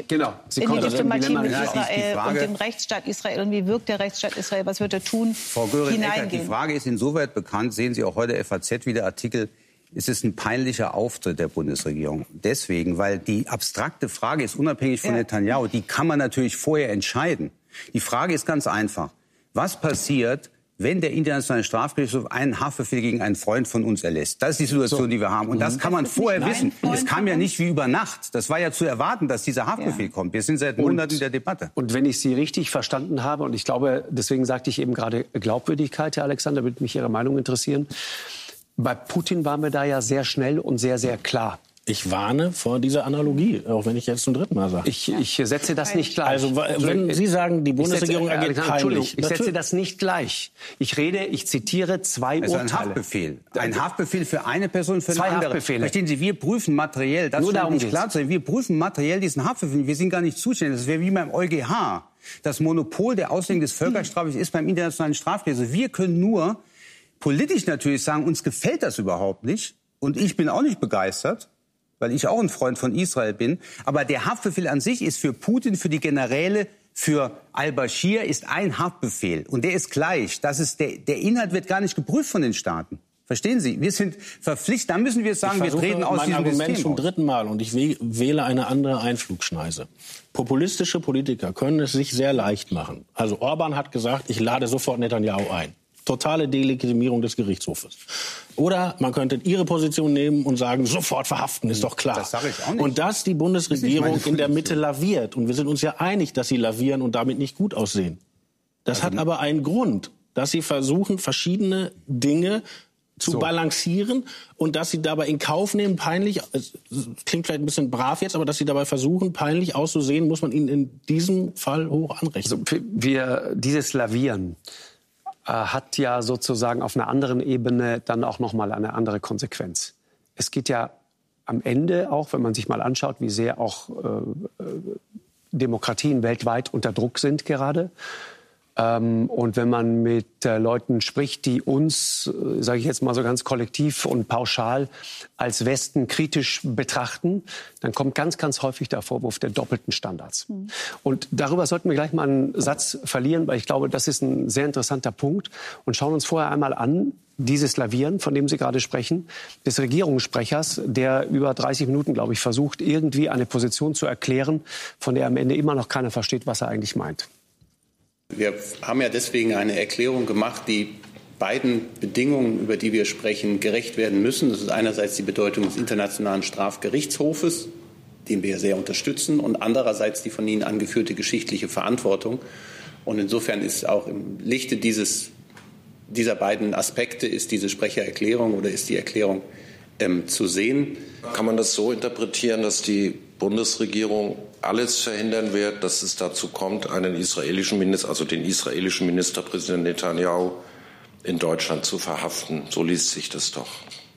mit Israel und dem Rechtsstaat Israel. Und wie wirkt der Rechtsstaat Israel? Was wird er tun? Frau Göring-Eckardt, die Frage ist insoweit bekannt, sehen Sie auch heute FAZ wieder Artikel, es ist ein peinlicher Auftritt der Bundesregierung. Deswegen, weil die abstrakte Frage ist unabhängig von Netanyahu, die kann man natürlich vorher entscheiden. Die Frage ist ganz einfach. Was passiert, wenn der Internationale Strafgerichtshof einen Haftbefehl gegen einen Freund von uns erlässt? Das ist die Situation, die wir haben. Und das kann man vorher wissen. Es kam ja nicht wie über Nacht. Das war ja zu erwarten, dass dieser Haftbefehl kommt. Wir sind seit Monaten in der Debatte. Und wenn ich Sie richtig verstanden habe, und ich glaube, deswegen sagte ich eben gerade Glaubwürdigkeit, Herr Alexander, würde mich Ihre Meinung interessieren. Bei Putin waren wir da ja sehr schnell und sehr, sehr klar. Ich warne vor dieser Analogie, auch wenn ich jetzt zum dritten Mal sage. Ich setze das nicht gleich. Also wenn Sie sagen, die Bundesregierung agiert peinlich. Ich setze das nicht gleich. Ich zitiere zwei Urteile. Ein Haftbefehl. Ein Haftbefehl für eine Person, für eine andere. Haftbefehle. Verstehen Sie, wir prüfen materiell, das scheint nicht klar zu sein, wir prüfen materiell diesen Haftbefehl. Wir sind gar nicht zuständig. Das wäre wie beim EuGH. Das Monopol der Auslegung des Völkerstrafrechts ist beim Internationalen Strafgerichtshof. Wir können nur politisch natürlich sagen, uns gefällt das überhaupt nicht. Und ich bin auch nicht begeistert, weil ich auch ein Freund von Israel bin. Aber der Haftbefehl an sich ist für Putin, für die Generäle, für al-Bashir ist ein Haftbefehl. Und der ist gleich. Das ist der Inhalt wird gar nicht geprüft von den Staaten. Verstehen Sie? Wir sind verpflichtet. Dann müssen wir sagen, wir treten aus diesem System. Argument zum dritten Mal und ich wähle eine andere Einflugschneise. Populistische Politiker können es sich sehr leicht machen. Also Orban hat gesagt, ich lade sofort Netanyahu ein. Totale Delegitimierung des Gerichtshofes. Oder man könnte Ihre Position nehmen und sagen, sofort verhaften, ist doch klar. Das sage ich auch nicht. Und dass die Bundesregierung in der Mitte laviert, und wir sind uns ja einig, dass sie lavieren und damit nicht gut aussehen. Das hat aber einen Grund, dass sie versuchen, verschiedene Dinge zu balancieren und dass sie dabei in Kauf nehmen, peinlich, es klingt vielleicht ein bisschen brav jetzt, aber dass sie dabei versuchen, peinlich auszusehen, muss man ihnen in diesem Fall hoch anrechnen. Also dieses Lavieren hat ja sozusagen auf einer anderen Ebene dann auch noch mal eine andere Konsequenz. Es geht ja am Ende auch, wenn man sich mal anschaut, wie sehr auch Demokratien weltweit unter Druck sind gerade. Und wenn man mit Leuten spricht, die uns, sage ich jetzt mal so ganz kollektiv und pauschal als Westen kritisch betrachten, dann kommt ganz, ganz häufig der Vorwurf der doppelten Standards. Und darüber sollten wir gleich mal einen Satz verlieren, weil ich glaube, das ist ein sehr interessanter Punkt. Und schauen uns vorher einmal an, dieses Lavieren, von dem Sie gerade sprechen, des Regierungssprechers, der über 30 Minuten, glaube ich, versucht, irgendwie eine Position zu erklären, von der am Ende immer noch keiner versteht, was er eigentlich meint. Wir haben ja deswegen eine Erklärung gemacht, die beiden Bedingungen, über die wir sprechen, gerecht werden müssen. Das ist einerseits die Bedeutung des Internationalen Strafgerichtshofes, den wir sehr unterstützen, und andererseits die von Ihnen angeführte geschichtliche Verantwortung. Und insofern ist auch im Lichte dieser beiden Aspekte ist diese Sprechererklärung oder ist die Erklärung zu sehen. Kann man das so interpretieren, dass die Bundesregierung alles verhindern wird, dass es dazu kommt, den israelischen Ministerpräsidenten Netanyahu in Deutschland zu verhaften? So liest sich das doch.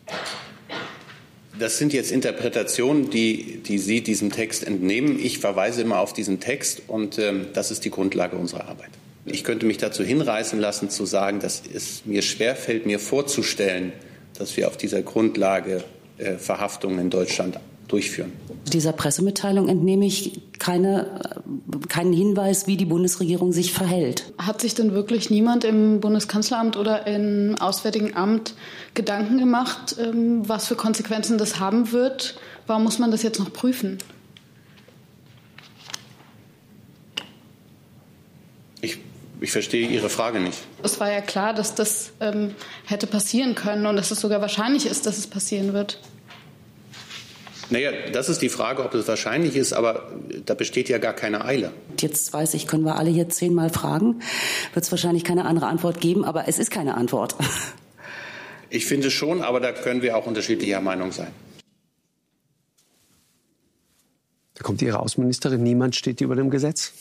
Das sind jetzt Interpretationen, die Sie diesem Text entnehmen. Ich verweise immer auf diesen Text und das ist die Grundlage unserer Arbeit. Ich könnte mich dazu hinreißen lassen, zu sagen, dass es mir schwerfällt, mir vorzustellen, dass wir auf dieser Grundlage Verhaftungen in Deutschland durchführen. Dieser Pressemitteilung entnehme ich keinen Hinweis, wie die Bundesregierung sich verhält. Hat sich denn wirklich niemand im Bundeskanzleramt oder im Auswärtigen Amt Gedanken gemacht, was für Konsequenzen das haben wird? Warum muss man das jetzt noch prüfen? Ich verstehe Ihre Frage nicht. Es war ja klar, dass das hätte passieren können und dass es sogar wahrscheinlich ist, dass es passieren wird. Naja, das ist die Frage, ob es wahrscheinlich ist, aber da besteht ja gar keine Eile. Jetzt weiß ich, können wir alle hier 10-mal fragen, wird es wahrscheinlich keine andere Antwort geben, aber es ist keine Antwort. Ich finde schon, aber da können wir auch unterschiedlicher Meinung sein. Da kommt Ihre Außenministerin, niemand steht über dem Gesetz.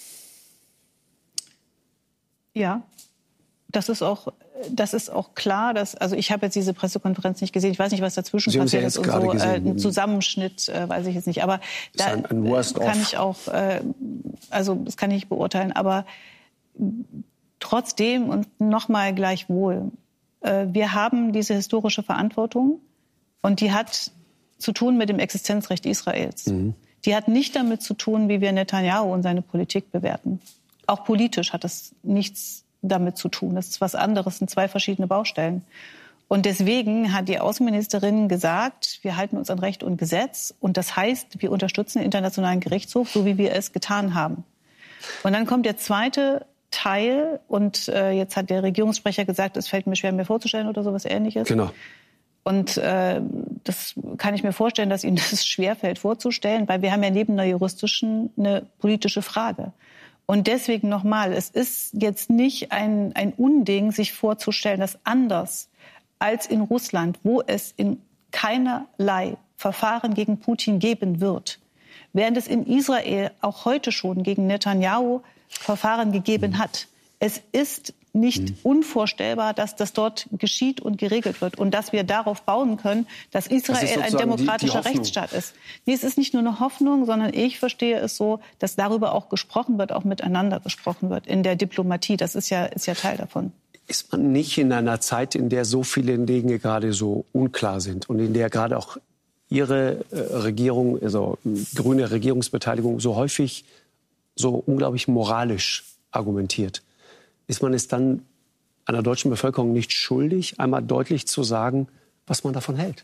Ja, das ist auch klar. Also ich habe jetzt diese Pressekonferenz nicht gesehen. Ich weiß nicht, was dazwischen passiert ist. Und so ein Zusammenschnitt, weiß ich jetzt nicht. Aber da kann ich auch, also das kann ich nicht beurteilen. Aber trotzdem und nochmal gleichwohl, wir haben diese historische Verantwortung und die hat zu tun mit dem Existenzrecht Israels. Mhm. Die hat nicht damit zu tun, wie wir Netanyahu und seine Politik bewerten. Auch politisch hat das nichts damit zu tun. Das ist was anderes, sind zwei verschiedene Baustellen. Und deswegen hat die Außenministerin gesagt, wir halten uns an Recht und Gesetz. Und das heißt, wir unterstützen den Internationalen Gerichtshof, so wie wir es getan haben. Und dann kommt der zweite Teil. Und jetzt hat der Regierungssprecher gesagt, es fällt mir schwer, mir vorzustellen oder sowas Ähnliches. Genau. Und das kann ich mir vorstellen, dass Ihnen das schwerfällt vorzustellen, weil wir haben ja neben einer juristischen eine politische Frage. Und deswegen nochmal, es ist jetzt nicht ein Unding, sich vorzustellen, dass anders als in Russland, wo es in keinerlei Verfahren gegen Putin geben wird, während es in Israel auch heute schon gegen Netanyahu Verfahren gegeben hat. Es ist nicht unvorstellbar, dass das dort geschieht und geregelt wird und dass wir darauf bauen können, dass Israel ein demokratischer Rechtsstaat ist. Nee, es ist nicht nur eine Hoffnung, sondern ich verstehe es so, dass darüber auch gesprochen wird, auch miteinander gesprochen wird in der Diplomatie. Das ist ja Teil davon. Ist man nicht in einer Zeit, in der so viele Dinge gerade so unklar sind und in der gerade auch Ihre Regierung, also grüne Regierungsbeteiligung, so häufig so unglaublich moralisch argumentiert? Ist man es dann einer deutschen Bevölkerung nicht schuldig, einmal deutlich zu sagen, was man davon hält?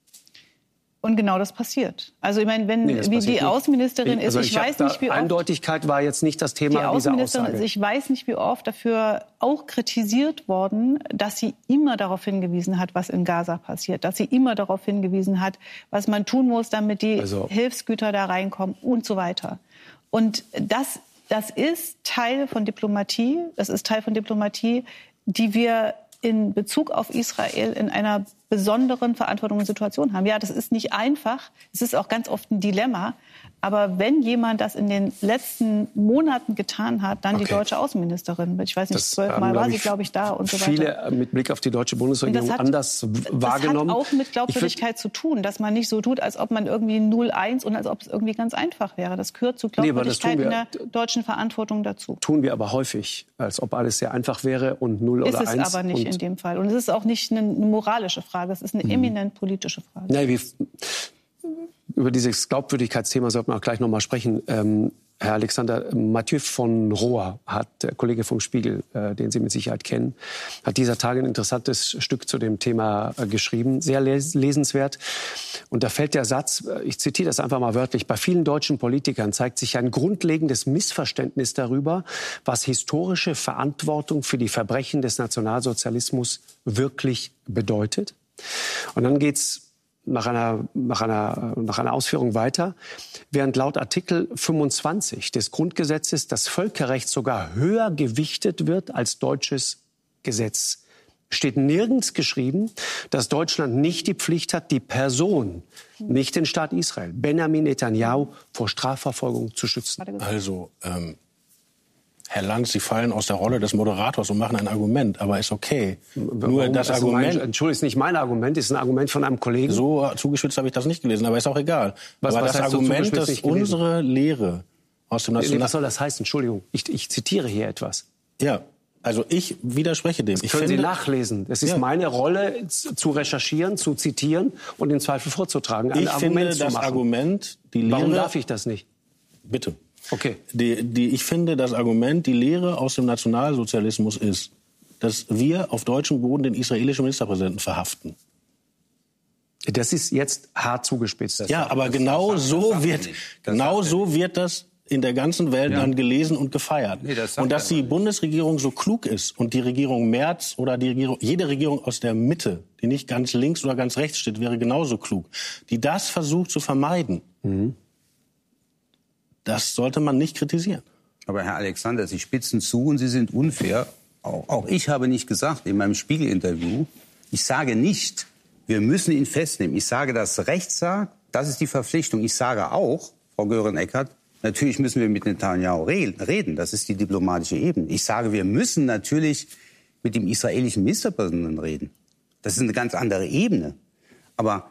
Und genau das passiert. Also ich meine, wie die Außenministerin ist, ich weiß nicht, wie oft... Eindeutigkeit war jetzt nicht das Thema dieser Aussage. Ich weiß nicht, wie oft dafür auch kritisiert worden, dass sie immer darauf hingewiesen hat, was in Gaza passiert. Dass sie immer darauf hingewiesen hat, was man tun muss, damit die Hilfsgüter da reinkommen und so weiter. Und das ist Teil von Diplomatie. Das ist Teil von Diplomatie, die wir in Bezug auf Israel in einer besonderen Verantwortung und Situation haben. Ja, das ist nicht einfach. Es ist auch ganz oft ein Dilemma. Aber wenn jemand das in den letzten Monaten getan hat, dann die deutsche Außenministerin. Ich weiß nicht, 12 Mal war sie, glaube ich, da und so weiter. Viele mit Blick auf die deutsche Bundesregierung anders wahrgenommen. Das hat auch mit Glaubwürdigkeit zu tun, dass man nicht so tut, als ob man irgendwie 0-1 und als ob es irgendwie ganz einfach wäre. Das gehört zu Glaubwürdigkeit in der deutschen Verantwortung dazu. Tun wir aber häufig, als ob alles sehr einfach wäre und 0 oder 1. Ist es aber nicht in dem Fall. Und es ist auch nicht eine moralische Frage, es ist eine eminent politische Frage. Nee, über dieses Glaubwürdigkeitsthema sollte man auch gleich noch mal sprechen. Herr Alexander, Mathieu von Rohr, der Kollege vom Spiegel, den Sie mit Sicherheit kennen, hat dieser Tage ein interessantes Stück zu dem Thema geschrieben. Sehr lesenswert. Und da fällt der Satz, ich zitiere das einfach mal wörtlich, bei vielen deutschen Politikern zeigt sich ein grundlegendes Missverständnis darüber, was historische Verantwortung für die Verbrechen des Nationalsozialismus wirklich bedeutet. Und dann geht's nach einer Ausführung weiter, während laut Artikel 25 des Grundgesetzes das Völkerrecht sogar höher gewichtet wird als deutsches Gesetz, steht nirgends geschrieben, dass Deutschland nicht die Pflicht hat, die Person, nicht den Staat Israel, Benjamin Netanyahu, vor Strafverfolgung zu schützen. Also, Herr Lanz, Sie fallen aus der Rolle des Moderators und machen ein Argument, aber ist okay. Nur das Argument... Entschuldigung, ist nicht mein Argument, ist ein Argument von einem Kollegen. So zugespitzt habe ich das nicht gelesen, aber ist auch egal. Aber das Argument, dass unsere Lehre aus dem National... Was soll das heißen? Entschuldigung, ich zitiere hier etwas. Ja, also ich widerspreche dem. Das können Sie nachlesen. Es ist meine Rolle, zu recherchieren, zu zitieren und im Zweifel vorzutragen, ein Argument zu machen. Argument, die Lehre... Warum darf ich das nicht? Bitte. Okay. Ich finde, das Argument, die Lehre aus dem Nationalsozialismus ist, dass wir auf deutschem Boden den israelischen Ministerpräsidenten verhaften. Das ist jetzt hart zugespitzt. Ja, aber genau so wird das in der ganzen Welt dann gelesen und gefeiert. Und dass die Bundesregierung so klug ist und die Regierung Merz oder jede Regierung aus der Mitte, die nicht ganz links oder ganz rechts steht, wäre genauso klug, die das versucht zu vermeiden. Das sollte man nicht kritisieren. Aber Herr Alexander, Sie spitzen zu und Sie sind unfair. Auch ich habe nicht gesagt in meinem Spiegel-Interview, ich sage nicht, wir müssen ihn festnehmen. Ich sage, das Recht sagt, das ist die Verpflichtung. Ich sage auch, Frau Göring-Eckardt, natürlich müssen wir mit Netanyahu reden. Das ist die diplomatische Ebene. Ich sage, wir müssen natürlich mit dem israelischen Ministerpräsidenten reden. Das ist eine ganz andere Ebene. Aber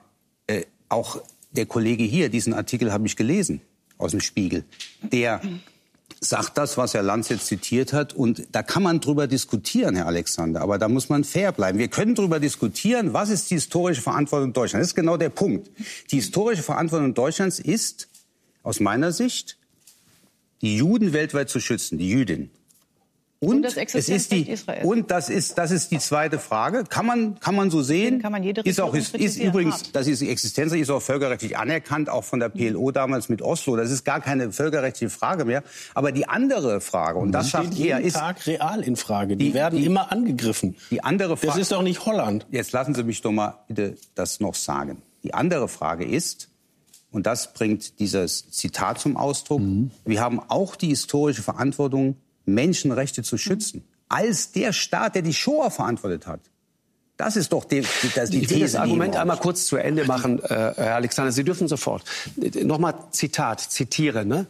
auch der Kollege hier, diesen Artikel habe ich gelesen aus dem Spiegel, der sagt das, was Herr Lanz jetzt zitiert hat. Und da kann man drüber diskutieren, Herr Alexander. Aber da muss man fair bleiben. Wir können drüber diskutieren, was ist die historische Verantwortung Deutschlands. Das ist genau der Punkt. Die historische Verantwortung Deutschlands ist, aus meiner Sicht, die Juden weltweit zu schützen, die Jüdinnen. Und das Existenzrecht Israels. Und das ist die zweite Frage. Kann man so sehen? Kann man jede ist übrigens, das ist Existenzrecht, ist auch völkerrechtlich anerkannt, auch von der PLO damals mit Oslo. Das ist gar keine völkerrechtliche Frage mehr. Aber die andere Frage, und das schafft er, ist Tag real in Frage. Die werden immer angegriffen. Die andere Frage, das ist doch nicht Holland. Jetzt lassen Sie mich doch mal bitte das noch sagen. Die andere Frage ist, und das bringt dieses Zitat zum Ausdruck, wir haben auch die historische Verantwortung, Menschenrechte zu schützen. Als der Staat, der die Shoah verantwortet hat. Das ist doch die These. Ich will das Argument einmal kurz zu Ende machen, Herr Alexander. Sie dürfen sofort. Nochmal zitiere. Ne?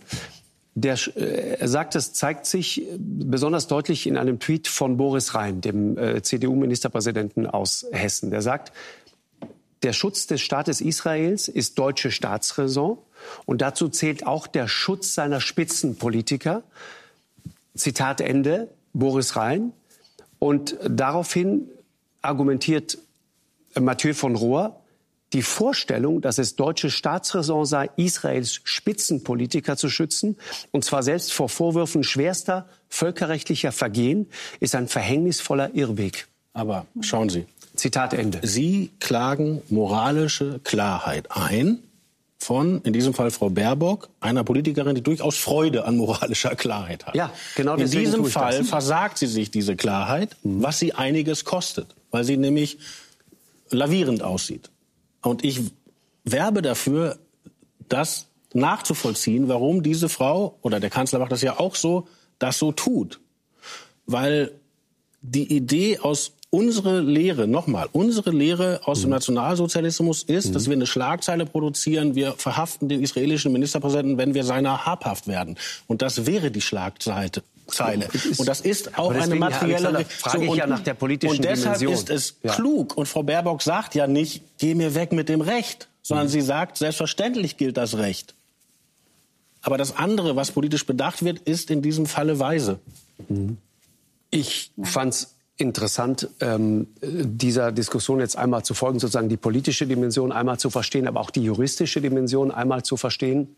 Er sagt, es zeigt sich besonders deutlich in einem Tweet von Boris Rhein, dem CDU-Ministerpräsidenten aus Hessen. Der sagt, der Schutz des Staates Israels ist deutsche Staatsräson. Und dazu zählt auch der Schutz seiner Spitzenpolitiker. Zitat Ende, Boris Rhein. Und daraufhin argumentiert Mathieu von Rohr, die Vorstellung, dass es deutsche Staatsräson sei, Israels Spitzenpolitiker zu schützen, und zwar selbst vor Vorwürfen schwerster völkerrechtlicher Vergehen, ist ein verhängnisvoller Irrweg. Aber schauen Sie. Zitat Ende. Sie klagen moralische Klarheit ein von, in diesem Fall Frau Baerbock, einer Politikerin, die durchaus Freude an moralischer Klarheit hat. Ja, genau. In diesem Fall versagt sie sich diese Klarheit, was sie einiges kostet, weil sie nämlich lavierend aussieht. Und ich werbe dafür, das nachzuvollziehen, warum diese Frau, oder der Kanzler macht das ja auch so, das so tut. Weil die Idee aus unsere Lehre aus dem Nationalsozialismus ist, dass wir eine Schlagzeile produzieren, wir verhaften den israelischen Ministerpräsidenten, wenn wir seiner habhaft werden. Und das wäre die Schlagzeile. Und das ist auch eine materielle... Frage ich ja nach der politischen Dimension. Und deshalb ist es klug. Und Frau Baerbock sagt ja nicht, geh mir weg mit dem Recht, sondern sie sagt, selbstverständlich gilt das Recht. Aber das andere, was politisch bedacht wird, ist in diesem Falle weise. Ich fand's interessant, dieser Diskussion jetzt einmal zu folgen, sozusagen die politische Dimension einmal zu verstehen, aber auch die juristische Dimension einmal zu verstehen.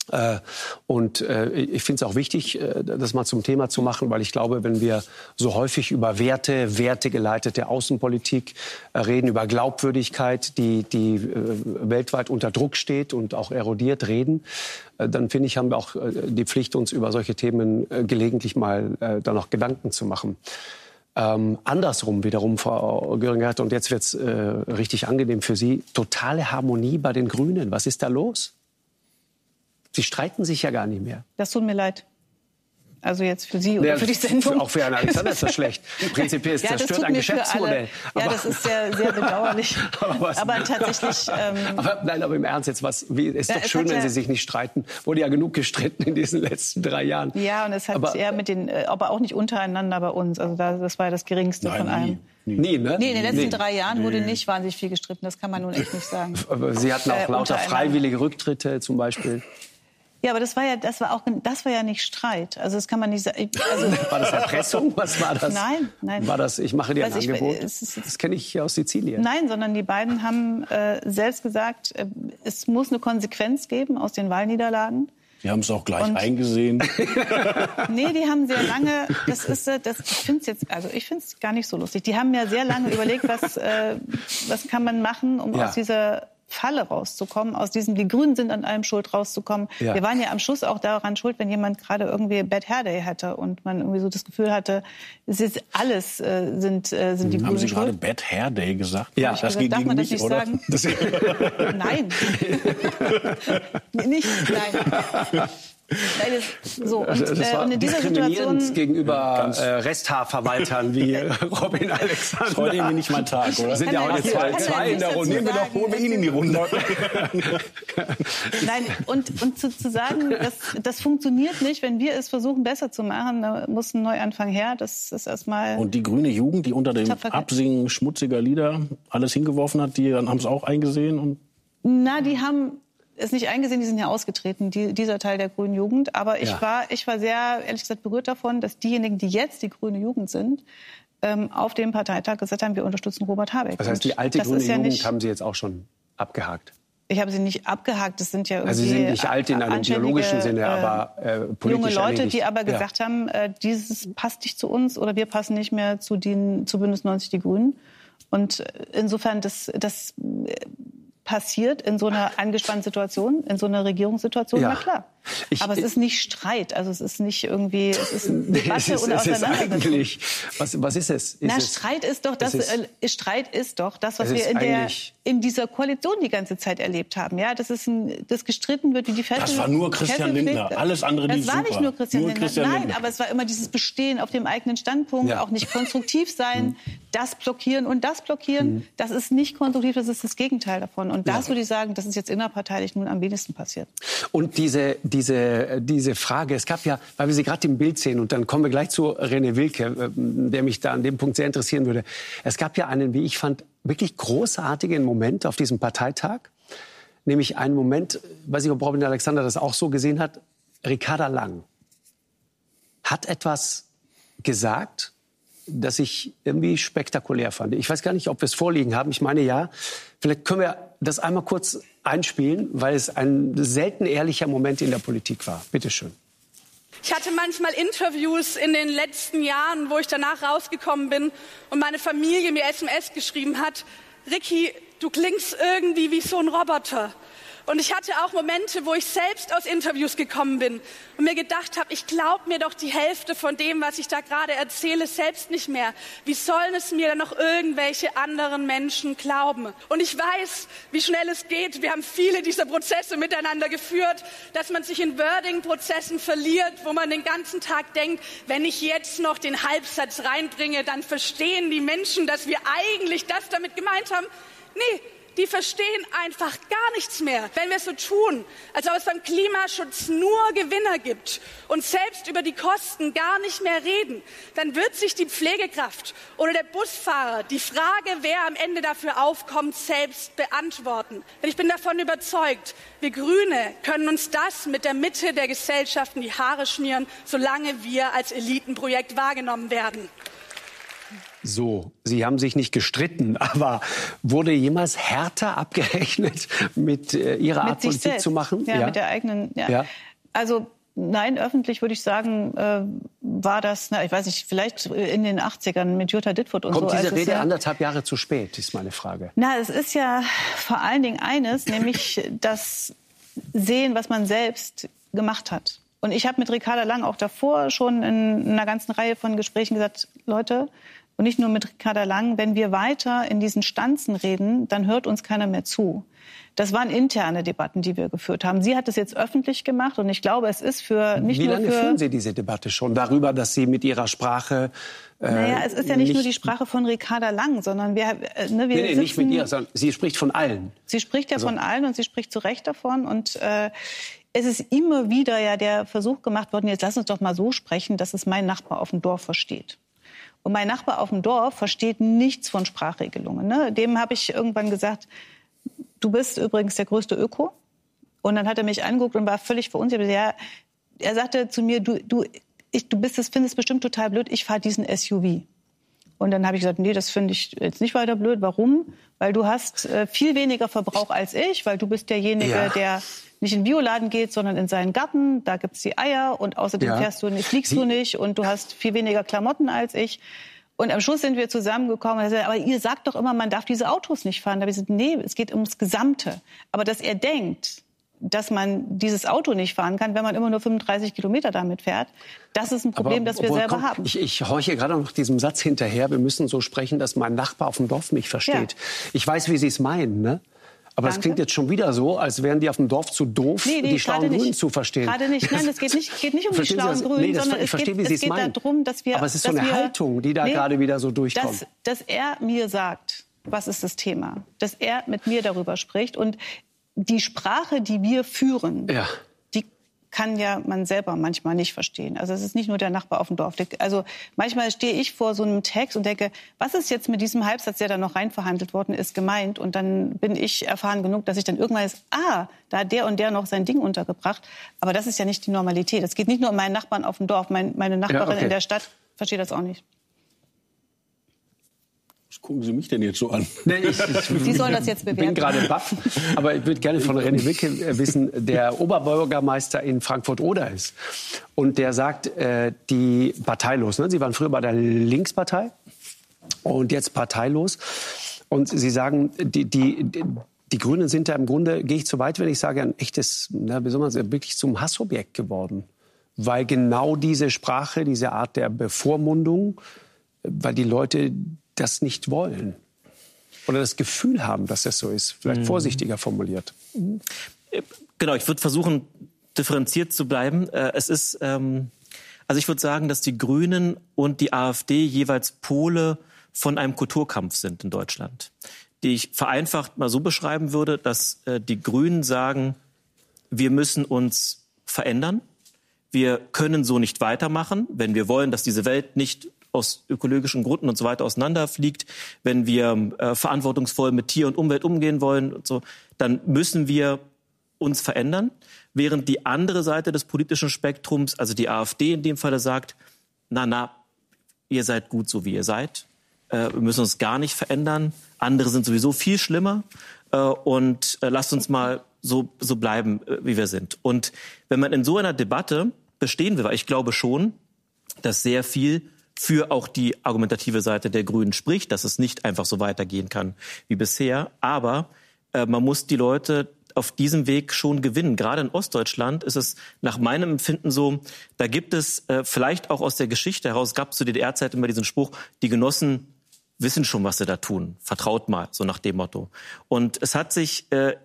Und ich finde es auch wichtig, das mal zum Thema zu machen, weil ich glaube, wenn wir so häufig über wertegeleitete Außenpolitik reden, über Glaubwürdigkeit, die weltweit unter Druck steht und auch erodiert, reden, dann finde ich, haben wir auch die Pflicht, uns über solche Themen gelegentlich mal da noch Gedanken zu machen. Andersrum wiederum, Frau Göring-Eckardt, und jetzt wird's richtig angenehm für Sie, totale Harmonie bei den Grünen. Was ist da los? Sie streiten sich ja gar nicht mehr. Das tut mir leid. Also jetzt für Sie oder für die Sendung. Auch für Herrn Alexander ist das schlecht. Prinzipiell ist das stört ein Geschäftsmodell. Ja, das ist sehr, sehr bedauerlich. aber tatsächlich... aber im Ernst jetzt, ist doch schön, wenn Sie sich nicht streiten. Wurde ja genug gestritten in diesen letzten 3 Jahren. Ja, und es hat eher mit den, aber auch nicht untereinander bei uns. Also das war ja das Geringste von allem. Nie, ne? Nee, in den letzten 3 Jahren wurde nicht wahnsinnig viel gestritten. Das kann man nun echt nicht sagen. Aber Sie hatten auch lauter freiwillige Rücktritte zum Beispiel. Ja, aber das war ja nicht Streit. Also das kann man nicht sagen. Also war das Erpressung? Was war das? Nein. War das, ich mache dir ein Angebot? Das kenne ich aus Sizilien. Nein, sondern die beiden haben selbst gesagt, es muss eine Konsequenz geben aus den Wahlniederlagen. Die haben es auch gleich eingesehen. Nee, die haben sehr lange, ich finde es gar nicht so lustig. Die haben ja sehr lange überlegt, was kann man machen, um aus dieser Falle rauszukommen, die Grünen sind an allem schuld, rauszukommen. Ja. Wir waren ja am Schluss auch daran schuld, wenn jemand gerade irgendwie Bad Hair Day hatte und man irgendwie so das Gefühl hatte, es ist alles sind die Grünen schuld. Haben Sie gerade Bad Hair Day gesagt? Ja, das geht gegen mich, nicht oder? Sagen? Nein. Nein. Und in dieser Situation gegenüber Resthaarverwaltern wie Robin Alexander. Das ist heute irgendwie nicht mein Tag, oder? Sind ja heute zwei in der Runde. Holen wir ihn in die Runde. Nein, und zu sagen, das funktioniert nicht, wenn wir es versuchen, besser zu machen, da muss ein Neuanfang her. Das ist erstmal. Und die grüne Jugend, die unter dem Absingen schmutziger Lieder alles hingeworfen hat, die haben es auch eingesehen? Na, die haben es nicht eingesehen, die sind ja ausgetreten, dieser Teil der Grünen Jugend. Aber ich war sehr, ehrlich gesagt, berührt davon, dass diejenigen, die jetzt die Grüne Jugend sind, auf dem Parteitag gesagt haben, wir unterstützen Robert Habeck. Das heißt, die alte Grüne Jugend haben Sie jetzt auch schon abgehakt? Ich habe sie nicht abgehakt. Das sind ja irgendwie also Sie sind nicht alt in einem biologischen Sinne, aber politisch junge Leute, die aber gesagt haben, dieses passt nicht zu uns oder wir passen nicht mehr zu Bündnis 90 Die Grünen. Und insofern, das passiert in so einer angespannten Situation, in so einer Regierungssituation, na klar. Aber es ist nicht Streit, also es ist nicht irgendwie, es ist eine Debatte und Auseinandersetzung. Was ist es? Streit ist doch das, was wir in dieser Koalition die ganze Zeit erlebt haben. Ja, dass gestritten wird wie die Fette. Das war nur Christian Lindner, alles andere lief super. Das war nicht nur Christian Lindner, nein, aber es war immer dieses Bestehen auf dem eigenen Standpunkt, auch nicht konstruktiv sein, das blockieren und das blockieren. Das ist nicht konstruktiv, das ist das Gegenteil davon. Und das würde ich sagen, das ist jetzt innerparteilich nun am wenigsten passiert. Und diese Frage, es gab ja, weil wir sie gerade im Bild sehen, und dann kommen wir gleich zu René Wilke, der mich da an dem Punkt sehr interessieren würde. Es gab ja einen, wie ich fand, wirklich großartigen Moment auf diesem Parteitag. Nämlich einen Moment, weiß ich, ob Robin Alexander das auch so gesehen hat, Ricarda Lang hat etwas gesagt, das ich irgendwie spektakulär fand. Ich weiß gar nicht, ob wir es vorliegen haben. Ich meine, ja. Vielleicht können wir das einmal kurz einspielen, weil es ein selten ehrlicher Moment in der Politik war. Bitte schön. Ich hatte manchmal Interviews in den letzten Jahren, wo ich danach rausgekommen bin und meine Familie mir SMS geschrieben hat, Ricky, du klingst irgendwie wie so ein Roboter. Und ich hatte auch Momente, wo ich selbst aus Interviews gekommen bin und mir gedacht habe, ich glaube mir doch die Hälfte von dem, was ich da gerade erzähle, selbst nicht mehr. Wie sollen es mir dann noch irgendwelche anderen Menschen glauben? Und ich weiß, wie schnell es geht. Wir haben viele dieser Prozesse miteinander geführt, dass man sich in Wording-Prozessen verliert, wo man den ganzen Tag denkt, wenn ich jetzt noch den Halbsatz reinbringe, dann verstehen die Menschen, dass wir eigentlich das damit gemeint haben. Nee. Die verstehen einfach gar nichts mehr. Wenn wir so tun, als ob es beim Klimaschutz nur Gewinner gibt und selbst über die Kosten gar nicht mehr reden, dann wird sich die Pflegekraft oder der Busfahrer die Frage, wer am Ende dafür aufkommt, selbst beantworten. Denn ich bin davon überzeugt, wir Grüne können uns das mit der Mitte der Gesellschaft in die Haare schmieren, solange wir als Elitenprojekt wahrgenommen werden. So, Sie haben sich nicht gestritten, aber wurde jemals härter abgerechnet mit Ihrer Art, Politik selbst zu machen? Ja, mit der eigenen. Ja. Also nein, öffentlich würde ich sagen, war das, ich weiß nicht, vielleicht in den 80ern mit Jutta Dittfurt und Kommt so. Kommt diese Rede 1,5 Jahre zu spät, ist meine Frage. Es ist ja vor allen Dingen eines, nämlich das Sehen, was man selbst gemacht hat. Und ich habe mit Ricarda Lang auch davor schon in einer ganzen Reihe von Gesprächen gesagt, Leute, und nicht nur mit Ricarda Lang, wenn wir weiter in diesen Stanzen reden, dann hört uns keiner mehr zu. Das waren interne Debatten, die wir geführt haben. Sie hat es jetzt öffentlich gemacht und ich glaube, es ist für nicht nur für... Wie lange führen Sie diese Debatte schon darüber, dass Sie mit Ihrer Sprache... es ist ja nicht nur die Sprache von Ricarda Lang, sondern wir nee, nicht mit ihr, sondern sie spricht von allen. Sie spricht ja von allen und sie spricht zu Recht davon und... es ist immer wieder ja der Versuch gemacht worden, jetzt lass uns doch mal so sprechen, dass es mein Nachbar auf dem Dorf versteht. Und mein Nachbar auf dem Dorf versteht nichts von Sprachregelungen. Ne? Dem habe ich irgendwann gesagt, du bist übrigens der größte Öko. Und dann hat er mich angeguckt und war völlig verunsichert. Ja, er sagte zu mir, du findest bestimmt total blöd, ich fahre diesen SUV. Und dann habe ich gesagt, nee, das finde ich jetzt nicht weiter blöd. Warum? Weil du hast viel weniger Verbrauch als ich, weil du bist derjenige, der nicht in den Bioladen geht, sondern in seinen Garten. Da gibt's die Eier und außerdem fliegst du nicht und du hast viel weniger Klamotten als ich. Und am Schluss sind wir zusammengekommen und er sagt, aber ihr sagt doch immer, man darf diese Autos nicht fahren. Da habe ich gesagt, nee, es geht ums Gesamte. Aber dass er denkt, dass man dieses Auto nicht fahren kann, wenn man immer nur 35 Kilometer damit fährt, das ist ein Problem, das wir selber haben. Ich horche gerade noch diesem Satz hinterher, wir müssen so sprechen, dass mein Nachbar auf dem Dorf mich versteht. Ja. Ich weiß, wie Sie es meinen, ne? Aber das klingt jetzt schon wieder so, als wären die auf dem Dorf zu doof, die schlauen Grünen zu verstehen. Gerade nicht. Nein, es geht nicht um die schlauen Grünen, sondern es geht darum, dass wir... Aber es ist so eine Haltung, die da gerade wieder so durchkommt. Dass er mir sagt, was ist das Thema, dass er mit mir darüber spricht und die Sprache, die wir führen, die kann ja man selber manchmal nicht verstehen. Also es ist nicht nur der Nachbar auf dem Dorf. Also manchmal stehe ich vor so einem Text und denke, was ist jetzt mit diesem Halbsatz, der da noch reinverhandelt worden ist, gemeint? Und dann bin ich erfahren genug, dass ich dann irgendwann weiß, da hat der und der noch sein Ding untergebracht. Aber das ist ja nicht die Normalität. Es geht nicht nur um meinen Nachbarn auf dem Dorf. Meine Nachbarin in der Stadt versteht das auch nicht. Was gucken Sie mich denn jetzt so an? Nee, Sie sollen das jetzt bewerten. Ich bin gerade baff, aber ich würde gerne von René Wicke wissen, der Oberbürgermeister in Frankfurt-Oder ist. Und der sagt, die parteilos, ne? Sie waren früher bei der Linkspartei und jetzt parteilos. Und Sie sagen, die Grünen sind da im Grunde, gehe ich zu weit, wenn ich sage, ein echtes, wie soll man sagen, wirklich zum Hassobjekt geworden. Weil genau diese Sprache, diese Art der Bevormundung, weil die Leute das nicht wollen oder das Gefühl haben, dass das so ist. Vielleicht vorsichtiger formuliert. Genau, ich würde versuchen, differenziert zu bleiben. Also ich würde sagen, dass die Grünen und die AfD jeweils Pole von einem Kulturkampf sind in Deutschland, die ich vereinfacht mal so beschreiben würde, dass die Grünen sagen, wir müssen uns verändern. Wir können so nicht weitermachen, wenn wir wollen, dass diese Welt nicht aus ökologischen Gründen und so weiter auseinanderfliegt, wenn wir verantwortungsvoll mit Tier und Umwelt umgehen wollen und so, dann müssen wir uns verändern. Während die andere Seite des politischen Spektrums, also die AfD in dem Falle, sagt, ihr seid gut so, wie ihr seid. Wir müssen uns gar nicht verändern. Andere sind sowieso viel schlimmer. Und lasst uns mal so bleiben, wie wir sind. Und wenn man in so einer Debatte bestehen will, weil ich glaube schon, dass sehr viel für auch die argumentative Seite der Grünen spricht, dass es nicht einfach so weitergehen kann wie bisher. Aber man muss die Leute auf diesem Weg schon gewinnen. Gerade in Ostdeutschland ist es nach meinem Empfinden so, da gibt es vielleicht auch aus der Geschichte heraus, gab es zu DDR-Zeiten immer diesen Spruch, die Genossen wissen schon, was sie da tun. Vertraut mal, so nach dem Motto. Und es hat sich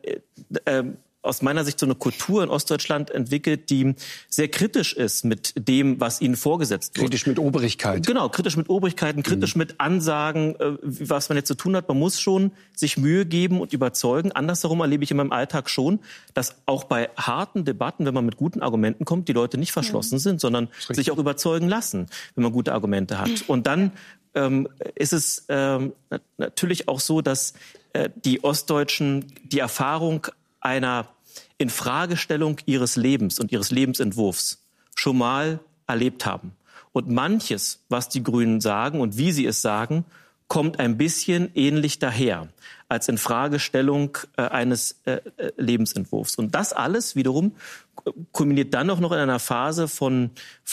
aus meiner Sicht so eine Kultur in Ostdeutschland entwickelt, die sehr kritisch ist mit dem, was ihnen vorgesetzt wird. Kritisch mit Obrigkeit. Genau, kritisch mit Obrigkeiten, kritisch mit Ansagen, was man jetzt zu tun hat. Man muss schon sich Mühe geben und überzeugen. Andersherum erlebe ich in meinem Alltag schon, dass auch bei harten Debatten, wenn man mit guten Argumenten kommt, die Leute nicht verschlossen sind, sondern sich auch überzeugen lassen, wenn man gute Argumente hat. Und dann ist es natürlich auch so, dass die Ostdeutschen die Erfahrung einer Infragestellung ihres Lebens und ihres Lebensentwurfs schon mal erlebt haben. Und manches, was die Grünen sagen und wie sie es sagen, kommt ein bisschen ähnlich daher als Infragestellung eines Lebensentwurfs. Und das alles wiederum kulminiert dann auch noch in einer Phase von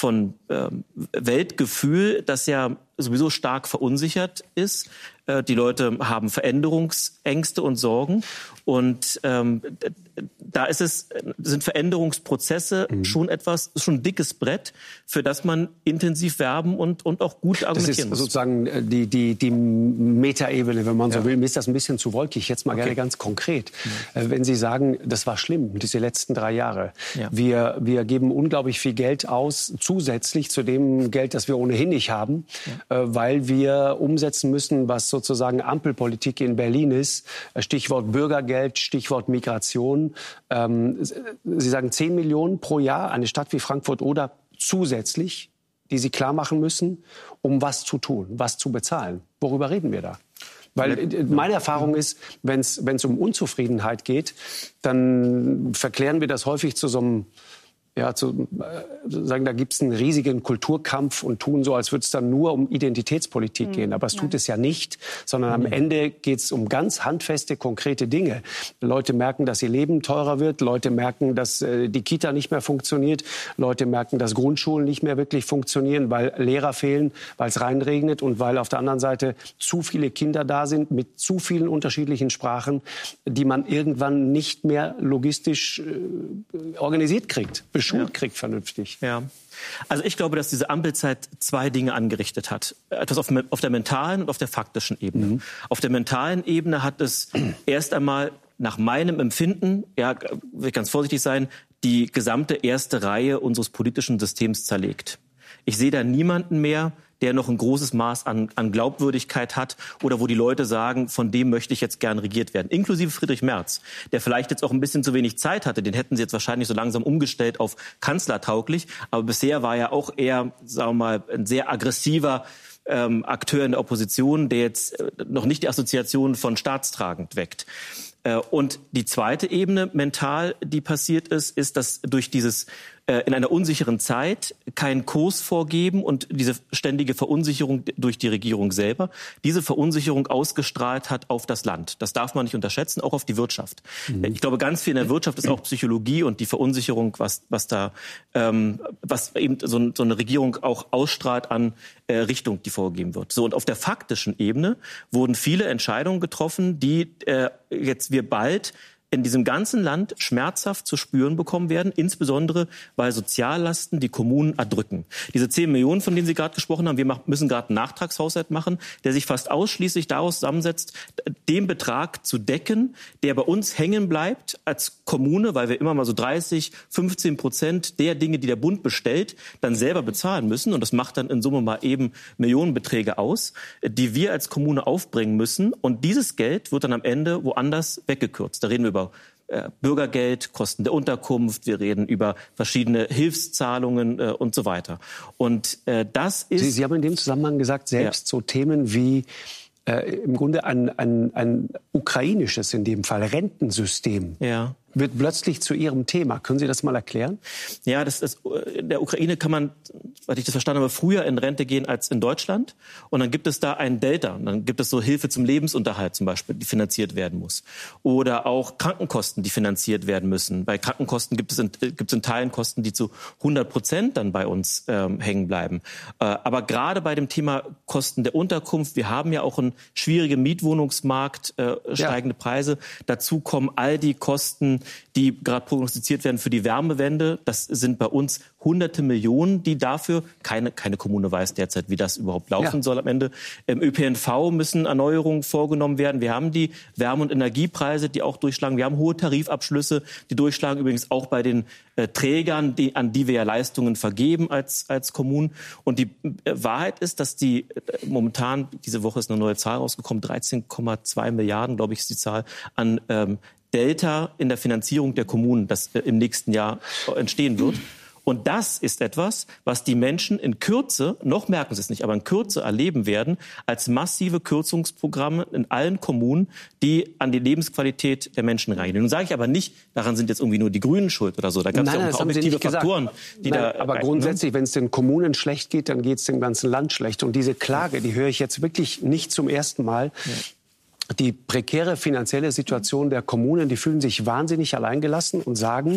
Weltgefühl, das ja sowieso stark verunsichert ist. Die Leute haben Veränderungsängste und Sorgen. Und da sind Veränderungsprozesse schon ein dickes Brett, für das man intensiv werben und auch gut argumentieren muss. Das ist sozusagen die Metaebene, wenn man so will. Mir ist das ein bisschen zu wolkig. Jetzt mal gerne ganz konkret. Wenn Sie sagen, das war schlimm, diese letzten 3 Jahre. Ja. Wir geben unglaublich viel Geld aus, zusätzlich zu dem Geld, das wir ohnehin nicht haben, weil wir umsetzen müssen, was sozusagen Ampelpolitik in Berlin ist. Stichwort Bürgergeld, Stichwort Migration. Sie sagen 10 Millionen pro Jahr, eine Stadt wie Frankfurt-Oder zusätzlich, die Sie klar machen müssen, um was zu tun, was zu bezahlen. Worüber reden wir da? Weil meine Erfahrung ist, wenn es um Unzufriedenheit geht, dann verklären wir das häufig zu so einem, sagen, da gibt es einen riesigen Kulturkampf und tun so, als würde es dann nur um Identitätspolitik gehen. Aber es tut es ja nicht, sondern am Ende geht es um ganz handfeste, konkrete Dinge. Leute merken, dass ihr Leben teurer wird. Leute merken, dass die Kita nicht mehr funktioniert. Leute merken, dass Grundschulen nicht mehr wirklich funktionieren, weil Lehrer fehlen, weil es reinregnet und weil auf der anderen Seite zu viele Kinder da sind mit zu vielen unterschiedlichen Sprachen, die man irgendwann nicht mehr logistisch organisiert kriegt. Schuld kriegt vernünftig. Ja. Also ich glaube, dass diese Ampelzeit 2 Dinge angerichtet hat. Etwas auf der mentalen und auf der faktischen Ebene. Auf der mentalen Ebene hat es erst einmal nach meinem Empfinden, will ich ganz vorsichtig sein, die gesamte erste Reihe unseres politischen Systems zerlegt. Ich sehe da niemanden mehr, der noch ein großes Maß an Glaubwürdigkeit hat oder wo die Leute sagen, von dem möchte ich jetzt gern regiert werden. Inklusive Friedrich Merz, der vielleicht jetzt auch ein bisschen zu wenig Zeit hatte. Den hätten sie jetzt wahrscheinlich so langsam umgestellt auf kanzlertauglich. Aber bisher war er auch eher, sagen wir mal, ein sehr aggressiver Akteur in der Opposition, der jetzt noch nicht die Assoziation von staatstragend weckt. Und die zweite Ebene mental, die passiert ist, dass durch dieses in einer unsicheren Zeit keinen Kurs vorgeben und diese ständige Verunsicherung durch die Regierung selber, diese Verunsicherung ausgestrahlt hat auf das Land. Das darf man nicht unterschätzen, auch auf die Wirtschaft. Ich glaube, ganz viel in der Wirtschaft ist auch Psychologie und die Verunsicherung, was eben so eine Regierung auch ausstrahlt an Richtung, die vorgegeben wird. So, und auf der faktischen Ebene wurden viele Entscheidungen getroffen, die jetzt wir bald in diesem ganzen Land schmerzhaft zu spüren bekommen werden, insbesondere weil Soziallasten die Kommunen erdrücken. Diese 10 Millionen, von denen Sie gerade gesprochen haben, wir müssen gerade einen Nachtragshaushalt machen, der sich fast ausschließlich daraus zusammensetzt, den Betrag zu decken, der bei uns hängen bleibt als Kommune, weil wir immer mal so 30-15% der Dinge, die der Bund bestellt, dann selber bezahlen müssen. Und das macht dann in Summe mal eben Millionenbeträge aus, die wir als Kommune aufbringen müssen. Und dieses Geld wird dann am Ende woanders weggekürzt. Da reden wir über Bürgergeld, Kosten der Unterkunft, wir reden über verschiedene Hilfszahlungen und so weiter. Und das ist... Sie haben in dem Zusammenhang gesagt, selbst so Themen wie im Grunde ein ukrainisches, in dem Fall Rentensystem, wird plötzlich zu Ihrem Thema. Können Sie das mal erklären? Ja, in der Ukraine kann man, weil ich das verstanden habe, früher in Rente gehen als in Deutschland. Und dann gibt es da ein Delta. Und dann gibt es so Hilfe zum Lebensunterhalt zum Beispiel, die finanziert werden muss. Oder auch Krankenkosten, die finanziert werden müssen. Bei Krankenkosten gibt es in Teilen Kosten, die zu 100% dann bei uns hängen bleiben. Aber gerade bei dem Thema Kosten der Unterkunft, wir haben ja auch einen schwierigen Mietwohnungsmarkt, steigende Preise. Dazu kommen all die Kosten, die gerade prognostiziert werden für die Wärmewende. Das sind bei uns hunderte Millionen, die dafür, keine Kommune weiß derzeit, wie das überhaupt laufen soll am Ende. Im ÖPNV müssen Erneuerungen vorgenommen werden. Wir haben die Wärme- und Energiepreise, die auch durchschlagen. Wir haben hohe Tarifabschlüsse, die durchschlagen. Übrigens auch bei den Trägern, an die wir ja Leistungen vergeben als Kommunen. Und die Wahrheit ist, dass die momentan, diese Woche ist eine neue Zahl rausgekommen, 13,2 Milliarden, glaube ich, ist die Zahl, an Delta in der Finanzierung der Kommunen, das im nächsten Jahr entstehen wird. Und das ist etwas, was die Menschen in Kürze, noch merken sie es nicht, aber in Kürze erleben werden, als massive Kürzungsprogramme in allen Kommunen, die an die Lebensqualität der Menschen reingehen. Nun sage ich aber nicht, daran sind jetzt irgendwie nur die Grünen schuld oder so. Da gab es ja ein paar objektive Faktoren, die da... Aber grundsätzlich, wenn es den Kommunen schlecht geht, dann geht es dem ganzen Land schlecht. Und diese Klage, die höre ich jetzt wirklich nicht zum ersten Mal. Ja. Die prekäre finanzielle Situation der Kommunen, die fühlen sich wahnsinnig alleingelassen und sagen,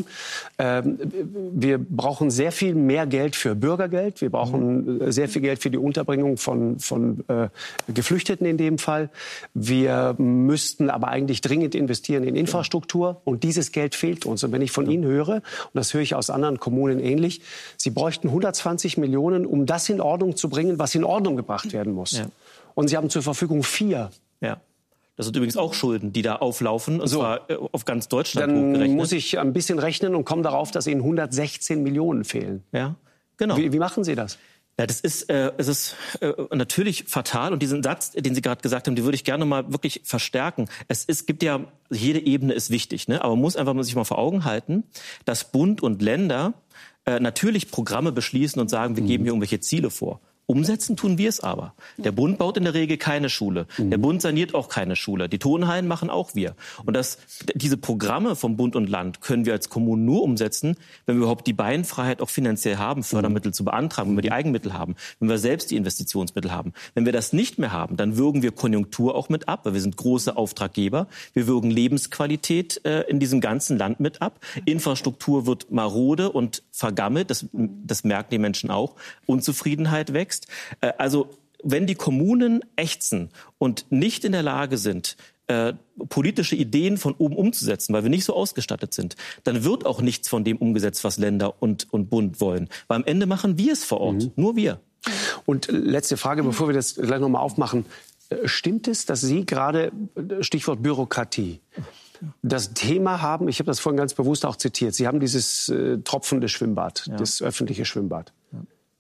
wir brauchen sehr viel mehr Geld für Bürgergeld, wir brauchen sehr viel Geld für die Unterbringung von Geflüchteten in dem Fall. Wir müssten aber eigentlich dringend investieren in Infrastruktur und dieses Geld fehlt uns. Und wenn ich von Ihnen höre, und das höre ich aus anderen Kommunen ähnlich, Sie bräuchten 120 Millionen, um das in Ordnung zu bringen, was in Ordnung gebracht werden muss. Ja. Und Sie haben zur Verfügung 4. Ja. Das sind übrigens auch Schulden, die da auflaufen, und zwar auf ganz Deutschland hochgerechnet. Dann muss ich ein bisschen rechnen und komme darauf, dass Ihnen 116 Millionen fehlen. Ja, genau. Wie machen Sie das? Ja, es ist natürlich fatal. Und diesen Satz, den Sie gerade gesagt haben, den würde ich gerne mal wirklich verstärken. Gibt ja, jede Ebene ist wichtig, ne? Aber man muss einfach sich mal vor Augen halten, dass Bund und Länder natürlich Programme beschließen und sagen, wir geben hier irgendwelche Ziele vor. Umsetzen tun wir es aber. Der Bund baut in der Regel keine Schule. Der Bund saniert auch keine Schule. Die Turnhallen machen auch wir. Und diese Programme vom Bund und Land können wir als Kommunen nur umsetzen, wenn wir überhaupt die Beinfreiheit auch finanziell haben, Fördermittel zu beantragen, wenn wir die Eigenmittel haben, wenn wir selbst die Investitionsmittel haben. Wenn wir das nicht mehr haben, dann würgen wir Konjunktur auch mit ab, weil wir sind große Auftraggeber. Wir würgen Lebensqualität in diesem ganzen Land mit ab. Infrastruktur wird marode und vergammelt. Das merken die Menschen auch. Unzufriedenheit wächst. Also wenn die Kommunen ächzen und nicht in der Lage sind, politische Ideen von oben umzusetzen, weil wir nicht so ausgestattet sind, dann wird auch nichts von dem umgesetzt, was Länder und Bund wollen. Weil am Ende machen wir es vor Ort, nur wir. Und letzte Frage, bevor wir das gleich noch mal aufmachen. Stimmt es, dass Sie gerade, Stichwort Bürokratie, das Thema haben, ich habe das vorhin ganz bewusst auch zitiert, Sie haben dieses tropfende Schwimmbad, das öffentliche Schwimmbad.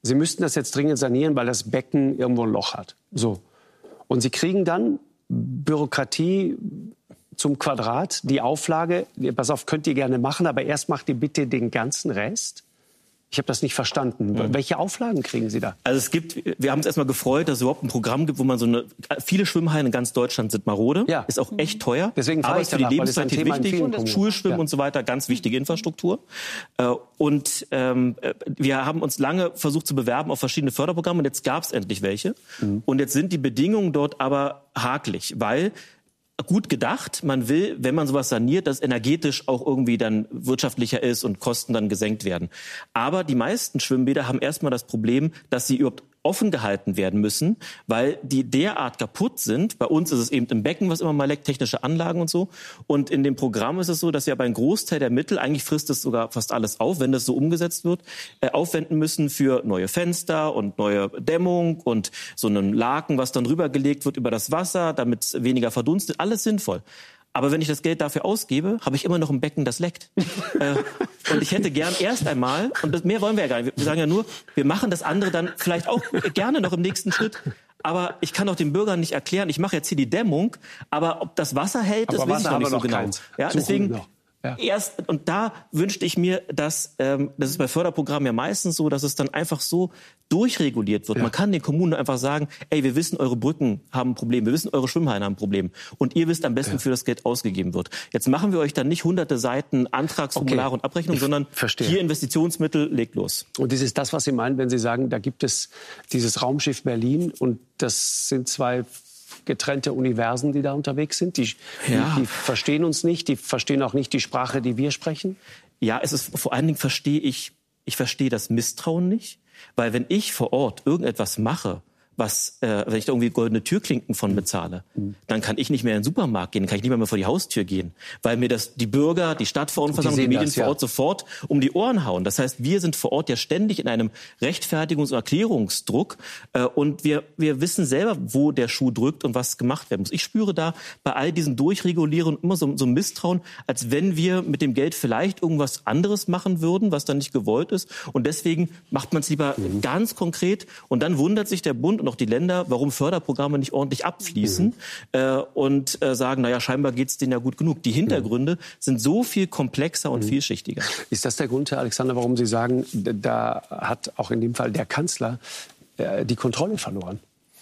Sie müssten das jetzt dringend sanieren, weil das Becken irgendwo ein Loch hat. So. Und Sie kriegen dann Bürokratie zum Quadrat, die Auflage, pass auf, könnt ihr gerne machen, aber erst macht ihr bitte den ganzen Rest. Ich habe das nicht verstanden. Welche Auflagen kriegen Sie da? Also wir haben uns erstmal gefreut, dass es überhaupt ein Programm gibt, wo man viele Schwimmhallen in ganz Deutschland sind marode. Ja. Ist auch echt teuer. Deswegen aber ist für die Lebensqualität wichtig. Schulschwimmen und so weiter, ganz wichtige Infrastruktur. Und wir haben uns lange versucht zu bewerben auf verschiedene Förderprogramme und jetzt gab es endlich welche. Und jetzt sind die Bedingungen dort aber hakelig, weil gut gedacht, man will, wenn man sowas saniert, dass energetisch auch irgendwie dann wirtschaftlicher ist und Kosten dann gesenkt werden. Aber die meisten Schwimmbäder haben erstmal das Problem, dass sie überhaupt offen gehalten werden müssen, weil die derart kaputt sind. Bei uns ist es eben im Becken, was immer mal leckt, technische Anlagen und so. Und in dem Programm ist es so, dass wir aber einen Großteil der Mittel, eigentlich frisst es sogar fast alles auf, wenn das so umgesetzt wird, aufwenden müssen für neue Fenster und neue Dämmung und so einen Laken, was dann rübergelegt wird über das Wasser, damit es weniger verdunstet. Alles sinnvoll. Aber wenn ich das Geld dafür ausgebe, habe ich immer noch ein Becken, das leckt. Und ich hätte gern erst einmal, und mehr wollen wir ja gar nicht, wir sagen ja nur, wir machen das andere dann vielleicht auch gerne noch im nächsten Schritt. Aber ich kann doch den Bürgern nicht erklären, ich mache jetzt hier die Dämmung, aber ob das Wasser hält, das weiß ich noch nicht so genau. Ja, deswegen erst, und da wünschte ich mir, dass das ist bei Förderprogrammen ja meistens so, dass es dann einfach so durchreguliert wird. Ja. Man kann den Kommunen einfach sagen, ey, wir wissen, eure Brücken haben ein Problem, wir wissen, eure Schwimmhallen haben ein Problem und ihr wisst am besten, für das Geld ausgegeben wird. Jetzt machen wir euch dann nicht hunderte Seiten Antragsformulare und Abrechnungen, sondern hier Investitionsmittel, legt los. Und das ist das, was Sie meinen, wenn Sie sagen, da gibt es dieses Raumschiff Berlin und das sind zwei getrennte Universen, die da unterwegs sind. Die verstehen uns nicht, die verstehen auch nicht die Sprache, die wir sprechen. Ja, es ist vor allen Dingen ich verstehe das Misstrauen nicht, weil wenn ich vor Ort irgendetwas mache, wenn ich da irgendwie goldene Türklinken von bezahle, dann kann ich nicht mehr in den Supermarkt gehen, kann ich nicht mehr vor die Haustür gehen, weil mir das die Bürger, die Stadtverordnetenversammlung, die Medien vor Ort sofort um die Ohren hauen. Das heißt, wir sind vor Ort ja ständig in einem Rechtfertigungs- und Erklärungsdruck und wir wissen selber, wo der Schuh drückt und was gemacht werden muss. Ich spüre da bei all diesen Durchregulierungen immer so ein Misstrauen, als wenn wir mit dem Geld vielleicht irgendwas anderes machen würden, was dann nicht gewollt ist. Und deswegen macht man es lieber ganz konkret und dann wundert sich der Bund und auch die Länder, warum Förderprogramme nicht ordentlich abfließen und sagen, naja, scheinbar geht es denen ja gut genug. Die Hintergründe sind so viel komplexer und vielschichtiger. Ist das der Grund, Herr Alexander, warum Sie sagen, da hat auch in dem Fall der Kanzler die Kontrolle verloren?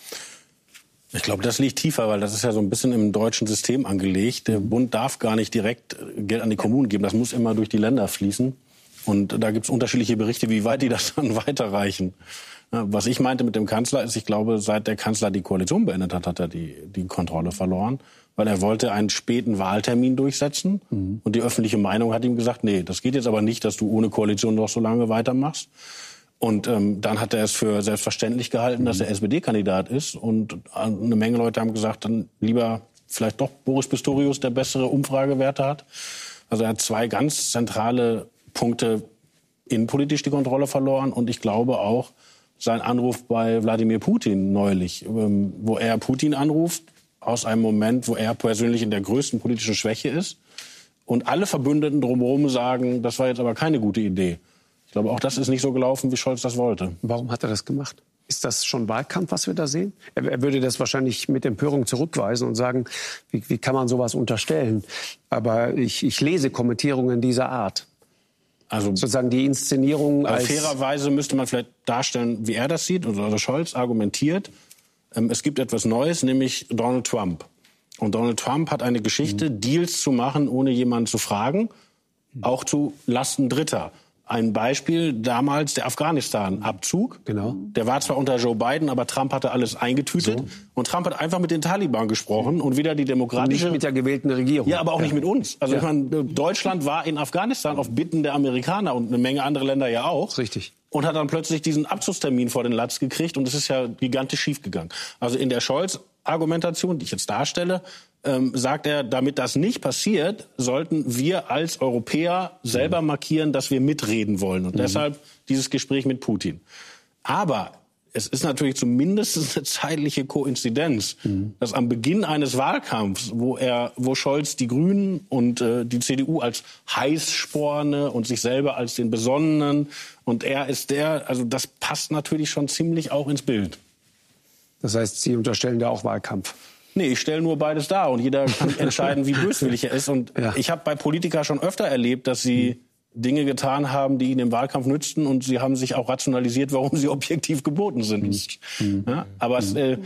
Ich glaube, das liegt tiefer, weil das ist ja so ein bisschen im deutschen System angelegt. Der Bund darf gar nicht direkt Geld an die Kommunen geben. Das muss immer durch die Länder fließen. Und da gibt es unterschiedliche Berichte, wie weit die das dann weiterreichen. Was ich meinte mit dem Kanzler ist, ich glaube, seit der Kanzler die Koalition beendet hat, hat er die Kontrolle verloren. Weil er wollte einen späten Wahltermin durchsetzen. Und die öffentliche Meinung hat ihm gesagt, nee, das geht jetzt aber nicht, dass du ohne Koalition noch so lange weitermachst. Und dann hat er es für selbstverständlich gehalten, dass er SPD-Kandidat ist. Und eine Menge Leute haben gesagt, dann lieber vielleicht doch Boris Pistorius, der bessere Umfragewerte hat. Also er hat zwei ganz zentrale Punkte innenpolitisch die Kontrolle verloren. Und ich glaube auch sein Anruf bei Wladimir Putin neulich, wo er Putin anruft, aus einem Moment, wo er persönlich in der größten politischen Schwäche ist. Und alle Verbündeten drumherum sagen, das war jetzt aber keine gute Idee. Ich glaube, auch das ist nicht so gelaufen, wie Scholz das wollte. Warum hat er das gemacht? Ist das schon Wahlkampf, was wir da sehen? Er würde das wahrscheinlich mit Empörung zurückweisen und sagen, wie kann man sowas unterstellen? Aber ich lese Kommentierungen dieser Art. Also sozusagen die Inszenierung als... Fairerweise müsste man vielleicht darstellen, wie er das sieht. Also Scholz argumentiert, es gibt etwas Neues, nämlich Donald Trump. Und Donald Trump hat eine Geschichte, Deals zu machen, ohne jemanden zu fragen, auch zu Lasten Dritter. Ein Beispiel damals der Afghanistan-Abzug. Genau. Der war zwar unter Joe Biden, aber Trump hatte alles eingetütet. So. Und Trump hat einfach mit den Taliban gesprochen und wieder die demokratische... Und nicht mit der gewählten Regierung. Ja, aber auch nicht mit uns. Also ich meine, Deutschland war in Afghanistan auf Bitten der Amerikaner und eine Menge andere Länder ja auch. Das ist richtig. Und hat dann plötzlich diesen Abzugstermin vor den Latz gekriegt und es ist ja gigantisch schiefgegangen. Also in der Scholz-Argumentation, die ich jetzt darstelle, sagt er, damit das nicht passiert, sollten wir als Europäer selber markieren, dass wir mitreden wollen. Und deshalb dieses Gespräch mit Putin. Aber es ist natürlich zumindest eine zeitliche Koinzidenz, dass am Beginn eines Wahlkampfs, wo Scholz die Grünen und die CDU als Heißsporne und sich selber als den Besonnenen und er ist also das passt natürlich schon ziemlich auch ins Bild. Das heißt, Sie unterstellen da auch Wahlkampf? Nee, ich stelle nur beides dar und jeder kann entscheiden, wie böswillig er ist. Und ich habe bei Politikern schon öfter erlebt, dass sie Dinge getan haben, die ihnen im Wahlkampf nützten und sie haben sich auch rationalisiert, warum sie objektiv geboten sind. Ja, aber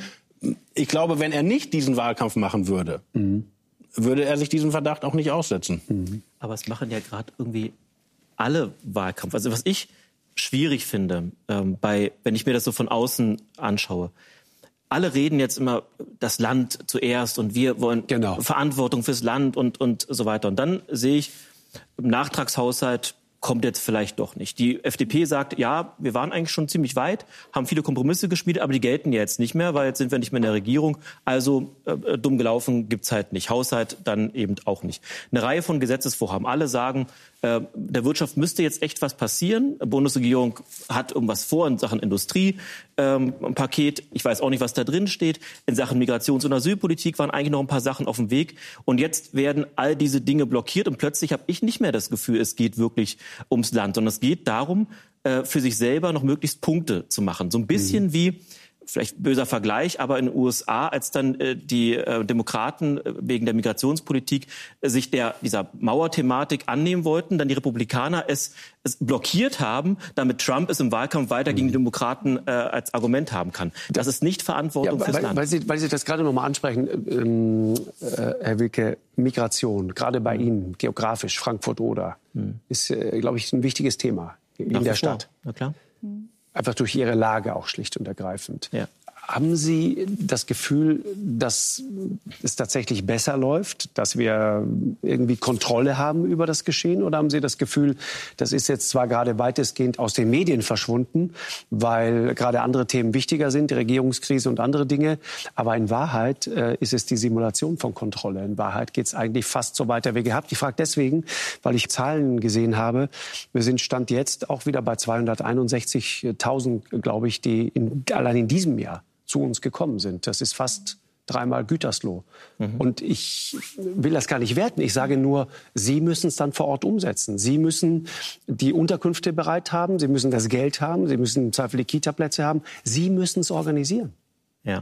ich glaube, wenn er nicht diesen Wahlkampf machen würde, würde er sich diesem Verdacht auch nicht aussetzen. Aber es machen ja gerade irgendwie alle Wahlkampf. Also was ich schwierig finde, wenn ich mir das so von außen anschaue, alle reden jetzt immer das Land zuerst und wir wollen Verantwortung fürs Land und so weiter. Und dann sehe ich, im Nachtragshaushalt kommt jetzt vielleicht doch nicht. Die FDP sagt, ja, wir waren eigentlich schon ziemlich weit, haben viele Kompromisse geschmiedet, aber die gelten ja jetzt nicht mehr, weil jetzt sind wir nicht mehr in der Regierung. Also dumm gelaufen gibt's halt nicht. Haushalt dann eben auch nicht. Eine Reihe von Gesetzesvorhaben. Alle sagen, der Wirtschaft müsste jetzt echt was passieren. Die Bundesregierung hat irgendwas vor in Sachen Industrie, ein Paket. Ich weiß auch nicht, was da drin steht. In Sachen Migrations- und Asylpolitik waren eigentlich noch ein paar Sachen auf dem Weg. Und jetzt werden all diese Dinge blockiert und plötzlich habe ich nicht mehr das Gefühl, es geht wirklich ums Land, sondern es geht darum, für sich selber noch möglichst Punkte zu machen. So ein bisschen wie, vielleicht böser Vergleich, aber in den USA, als dann die Demokraten wegen der Migrationspolitik sich dieser Mauerthematik annehmen wollten, dann die Republikaner es blockiert haben, damit Trump es im Wahlkampf weiter gegen die Demokraten als Argument haben kann. Das ist nicht Verantwortung fürs Land. Weil Sie das gerade noch mal ansprechen, Herr Wilke, Migration, gerade bei Ihnen, geografisch, Frankfurt-Oder, ist, glaube ich, ein wichtiges Thema in der Stadt. Na klar. Einfach durch Ihre Lage auch schlicht und ergreifend. Ja. Haben Sie das Gefühl, dass es tatsächlich besser läuft, dass wir irgendwie Kontrolle haben über das Geschehen? Oder haben Sie das Gefühl, das ist jetzt zwar gerade weitestgehend aus den Medien verschwunden, weil gerade andere Themen wichtiger sind, die Regierungskrise und andere Dinge, aber in Wahrheit ist es die Simulation von Kontrolle. In Wahrheit geht es eigentlich fast so weiter wie gehabt. Ich frage deswegen, weil ich Zahlen gesehen habe. Wir sind Stand jetzt auch wieder bei 261.000, glaube ich, die allein in diesem Jahr zu uns gekommen sind. Das ist fast 3-mal Gütersloh. Und ich will das gar nicht werten. Ich sage nur, Sie müssen es dann vor Ort umsetzen. Sie müssen die Unterkünfte bereit haben. Sie müssen das Geld haben. Sie müssen im Zweifel die Kita-Plätze haben. Sie müssen es organisieren. Ja.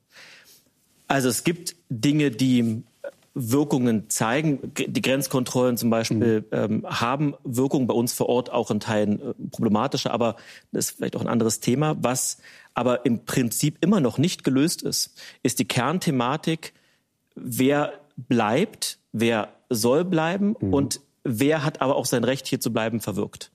Also es gibt Dinge, die Wirkungen zeigen. Die Grenzkontrollen zum Beispiel haben Wirkungen bei uns vor Ort auch in Teilen problematischer, aber das ist vielleicht auch ein anderes Thema. Was aber im Prinzip immer noch nicht gelöst ist die Kernthematik, wer bleibt, wer soll bleiben und wer hat aber auch sein Recht, hier zu bleiben, verwirkt.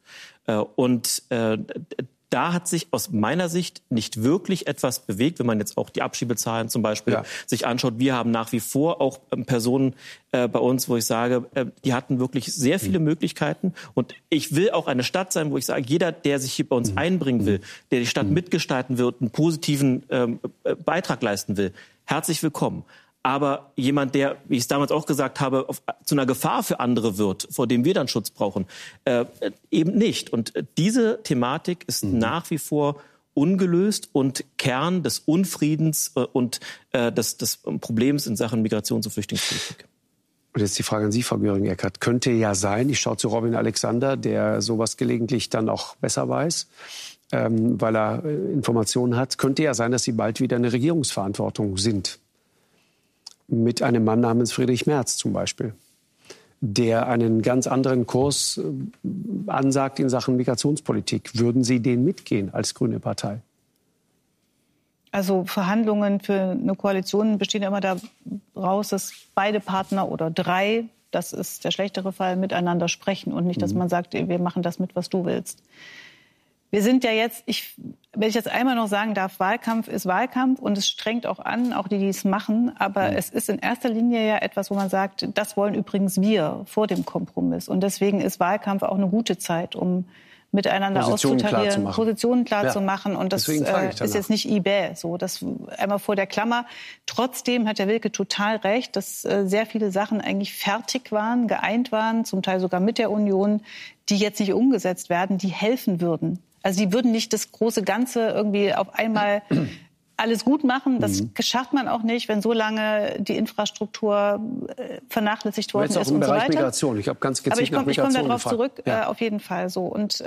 Da hat sich aus meiner Sicht nicht wirklich etwas bewegt, wenn man jetzt auch die Abschiebezahlen zum Beispiel sich anschaut. Wir haben nach wie vor auch Personen bei uns, wo ich sage, die hatten wirklich sehr viele Möglichkeiten. Und ich will auch eine Stadt sein, wo ich sage, jeder, der sich hier bei uns einbringen will, der die Stadt mitgestalten wird, einen positiven Beitrag leisten will, herzlich willkommen. Aber jemand, der, wie ich es damals auch gesagt habe, zu einer Gefahr für andere wird, vor dem wir dann Schutz brauchen, eben nicht. Und diese Thematik ist nach wie vor ungelöst und Kern des Unfriedens und des Problems in Sachen Migrations- und Flüchtlingspolitik. Und jetzt die Frage an Sie, Frau Göring-Eckardt. Könnte ja sein, ich schaue zu Robin Alexander, der sowas gelegentlich dann auch besser weiß, weil er Informationen hat, könnte ja sein, dass Sie bald wieder in der Regierungsverantwortung sind. Mit einem Mann namens Friedrich Merz zum Beispiel, der einen ganz anderen Kurs ansagt in Sachen Migrationspolitik. Würden Sie den mitgehen als grüne Partei? Also Verhandlungen für eine Koalition bestehen immer daraus, dass beide Partner oder 3, das ist der schlechtere Fall, miteinander sprechen und nicht, dass man sagt, wir machen das mit, was du willst. Wir sind ja jetzt, wenn ich jetzt einmal noch sagen darf, Wahlkampf ist Wahlkampf und es strengt auch an, auch die, die es machen. Aber es ist in erster Linie ja etwas, wo man sagt, das wollen übrigens wir vor dem Kompromiss. Und deswegen ist Wahlkampf auch eine gute Zeit, um miteinander auszutarieren, Positionen klar zu machen. Und das ist jetzt nicht eBay, so das einmal vor der Klammer. Trotzdem hat der Wilke total recht, dass sehr viele Sachen eigentlich fertig waren, geeint waren, zum Teil sogar mit der Union, die jetzt nicht umgesetzt werden, die helfen würden, Also die würden nicht das große Ganze irgendwie auf einmal alles gut machen. Das schafft man auch nicht, wenn so lange die Infrastruktur vernachlässigt worden ist und so weiter. Im Bereich Migration. Ich habe ganz gezielt nach Migration ich komme darauf zurück, ja. Auf jeden Fall so. Und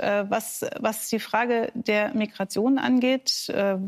was die Frage der Migration angeht,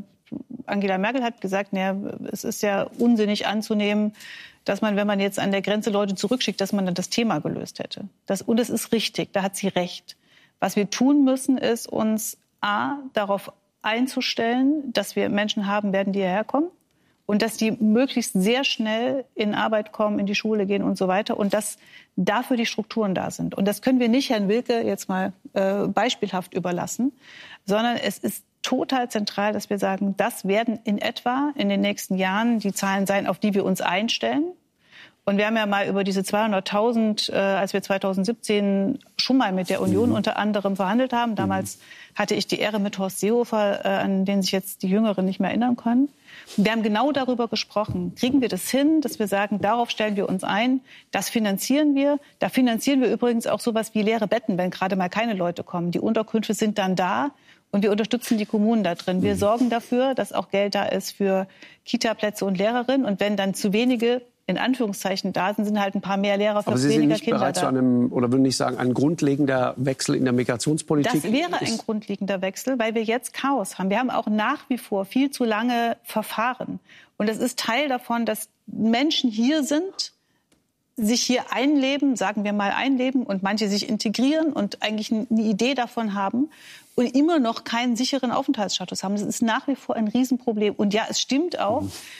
Angela Merkel hat gesagt, es ist ja unsinnig anzunehmen, dass man, wenn man jetzt an der Grenze Leute zurückschickt, dass man dann das Thema gelöst hätte. Und es ist richtig, da hat sie recht. Was wir tun müssen, ist uns darauf einzustellen, dass wir Menschen haben werden, die hierher kommen und dass die möglichst sehr schnell in Arbeit kommen, in die Schule gehen und so weiter und dass dafür die Strukturen da sind. Und das können wir nicht Herrn Wilke jetzt mal beispielhaft überlassen, sondern es ist total zentral, dass wir sagen, das werden in etwa in den nächsten Jahren die Zahlen sein, auf die wir uns einstellen. Und wir haben ja mal über diese 200.000, als wir 2017 schon mal mit der Union unter anderem verhandelt haben. Damals hatte ich die Ehre mit Horst Seehofer, an den sich jetzt die Jüngeren nicht mehr erinnern können. Wir haben genau darüber gesprochen. Kriegen wir das hin, dass wir sagen, darauf stellen wir uns ein, das finanzieren wir. Da finanzieren wir übrigens auch sowas wie leere Betten, wenn gerade mal keine Leute kommen. Die Unterkünfte sind dann da. Und wir unterstützen die Kommunen da drin. Wir sorgen dafür, dass auch Geld da ist für Kita-Plätze und Lehrerinnen. Und wenn dann zu wenige, in Anführungszeichen, da sind halt ein paar mehr Lehrer für weniger Kinder da. Aber Sie sind nicht bereit zu einem, oder würden nicht sagen, ein grundlegender Wechsel in der Migrationspolitik? Das wäre ein grundlegender Wechsel, weil wir jetzt Chaos haben. Wir haben auch nach wie vor viel zu lange Verfahren. Und es ist Teil davon, dass Menschen hier sind, sich hier einleben, sagen wir mal einleben, und manche sich integrieren und eigentlich eine Idee davon haben und immer noch keinen sicheren Aufenthaltsstatus haben. Das ist nach wie vor ein Riesenproblem. Und ja, es stimmt auch.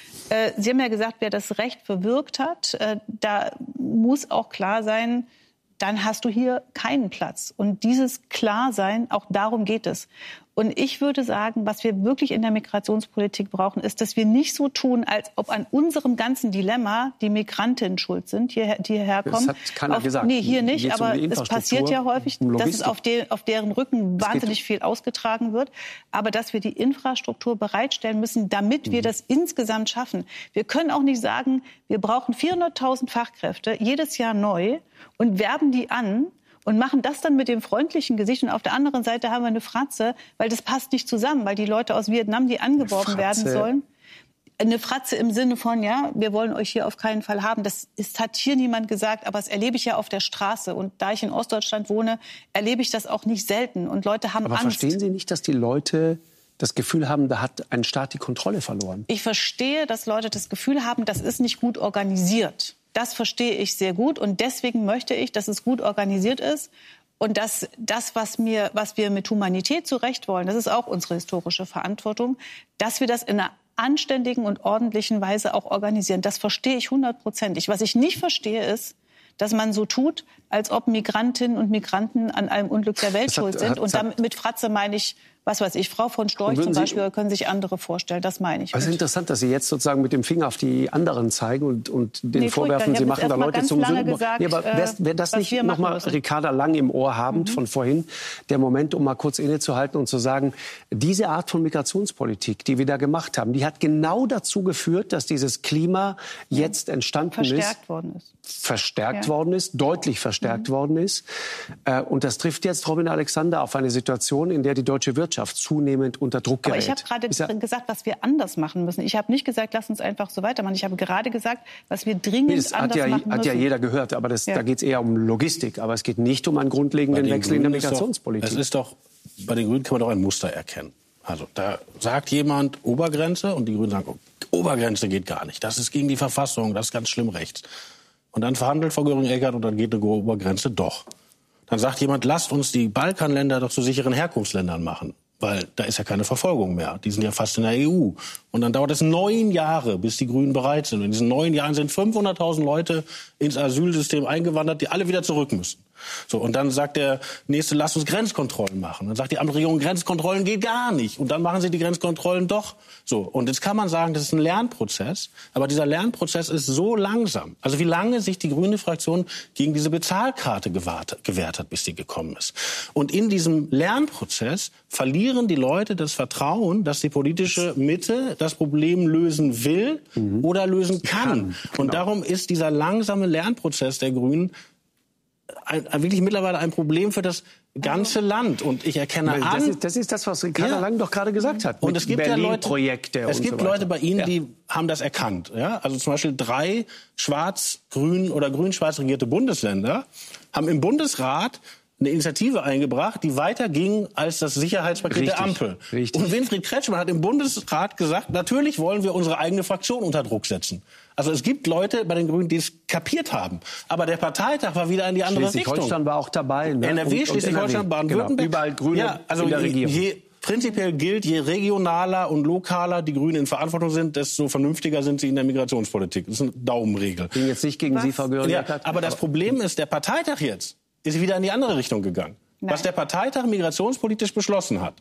Sie haben ja gesagt, wer das Recht verwirkt hat, da muss auch klar sein, dann hast du hier keinen Platz. Und dieses Klarsein, auch darum geht es. Und ich würde sagen, was wir wirklich in der Migrationspolitik brauchen, ist, dass wir nicht so tun, als ob an unserem ganzen Dilemma die Migrantinnen schuld sind, die hierher kommen. Das hat keiner gesagt. Nee, hier nicht, aber es passiert ja häufig, dass es auf deren Rücken wahnsinnig viel ausgetragen wird. Aber dass wir die Infrastruktur bereitstellen müssen, damit wir das insgesamt schaffen. Wir können auch nicht sagen, wir brauchen 400.000 Fachkräfte jedes Jahr neu und werben die an und machen das dann mit dem freundlichen Gesicht. Und auf der anderen Seite haben wir eine Fratze, weil das passt nicht zusammen, weil die Leute aus Vietnam, die angeworben werden sollen. Eine Fratze im Sinne von, ja, wir wollen euch hier auf keinen Fall haben. Das hat hier niemand gesagt, aber das erlebe ich ja auf der Straße. Und da ich in Ostdeutschland wohne, erlebe ich das auch nicht selten. Und Leute haben Angst. Aber verstehen Sie nicht, dass die Leute das Gefühl haben, da hat ein Staat die Kontrolle verloren? Ich verstehe, dass Leute das Gefühl haben, das ist nicht gut organisiert. Das verstehe ich sehr gut und deswegen möchte ich, dass es gut organisiert ist und dass das, was wir mit Humanität zurecht wollen, das ist auch unsere historische Verantwortung, dass wir das in einer anständigen und ordentlichen Weise auch organisieren. Das verstehe ich 100%. Was ich nicht verstehe, ist, dass man so tut, als ob Migrantinnen und Migranten an einem Unglück der Welt schuld sind. Und damit mit Fratze meine ich, was weiß ich, Frau von Storch zum Beispiel, können sich andere vorstellen. Das meine ich. Es ist interessant, dass Sie jetzt sozusagen mit dem Finger auf die anderen zeigen und den vorwerfen, Sie machen da Leute zum Sündenbock. Aber wäre das nicht nochmal Ricarda Lang im Ohr habend von vorhin, der Moment, um mal kurz innezuhalten und zu sagen, diese Art von Migrationspolitik, die wir da gemacht haben, die hat genau dazu geführt, dass dieses Klima jetzt entstanden verstärkt worden ist, deutlich verstärkt worden ist. Und das trifft jetzt Robin Alexander auf eine Situation, in der die deutsche Wirtschaft zunehmend unter Druck gerät. Aber ich habe gerade gesagt, was wir anders machen müssen. Ich habe nicht gesagt, lass uns einfach so weitermachen. Ich habe gerade gesagt, was wir dringend anders machen müssen. Das hat ja jeder gehört, aber da geht es eher um Logistik. Aber es geht nicht um einen grundlegenden Wechsel in der Migrationspolitik. Es ist doch, bei den Grünen kann man doch ein Muster erkennen. Also da sagt jemand Obergrenze und die Grünen sagen, oh, Obergrenze geht gar nicht. Das ist gegen die Verfassung, das ist ganz schlimm rechts. Und dann verhandelt Frau Göring-Eckardt und dann geht eine Obergrenze doch. Dann sagt jemand, lasst uns die Balkanländer doch zu sicheren Herkunftsländern machen. Weil da ist ja keine Verfolgung mehr. Die sind ja fast in der EU. Und dann dauert es 9 Jahre, bis die Grünen bereit sind. Und in diesen 9 Jahren sind 500.000 Leute ins Asylsystem eingewandert, die alle wieder zurück müssen. So, und dann sagt der Nächste, lasst uns Grenzkontrollen machen. Dann sagt die andere Regierung, Grenzkontrollen geht gar nicht. Und dann machen sie die Grenzkontrollen doch. So, und jetzt kann man sagen, das ist ein Lernprozess. Aber dieser Lernprozess ist so langsam. Also wie lange sich die grüne Fraktion gegen diese Bezahlkarte gewehrt hat, bis sie gekommen ist. Und in diesem Lernprozess verlieren die Leute das Vertrauen, dass die politische Mitte das Problem lösen will oder lösen kann. Und darum ist dieser langsame Lernprozess der Grünen wirklich mittlerweile ein Problem für das ganze Land. Und ich erkenne an... Das ist das, was Ricarda Lang doch gerade gesagt hat. Und es gibt Berlin-Projekte es gibt Leute bei Ihnen, die haben das erkannt. Ja? Also zum Beispiel 3 schwarz-grün oder grün-schwarz regierte Bundesländer haben im Bundesrat eine Initiative eingebracht, die weiter ging als das Sicherheitspaket der Ampel. Richtig. Und Winfried Kretschmann hat im Bundesrat gesagt, natürlich wollen wir unsere eigene Fraktion unter Druck setzen. Also es gibt Leute bei den Grünen, die es kapiert haben. Aber der Parteitag war wieder in die andere Richtung. Schleswig-Holstein war auch dabei. Ne? NRW, Schleswig-Holstein, Baden-Württemberg. Genau. Überall Grüne in der Regierung. Prinzipiell gilt, je regionaler und lokaler die Grünen in Verantwortung sind, desto vernünftiger sind sie in der Migrationspolitik. Das ist eine Daumenregel. Ging jetzt nicht gegen Sie, Frau Göring-Eckardt. Aber das Problem ist, der Parteitag jetzt ist wieder in die andere Richtung gegangen. Nein. Was der Parteitag migrationspolitisch beschlossen hat,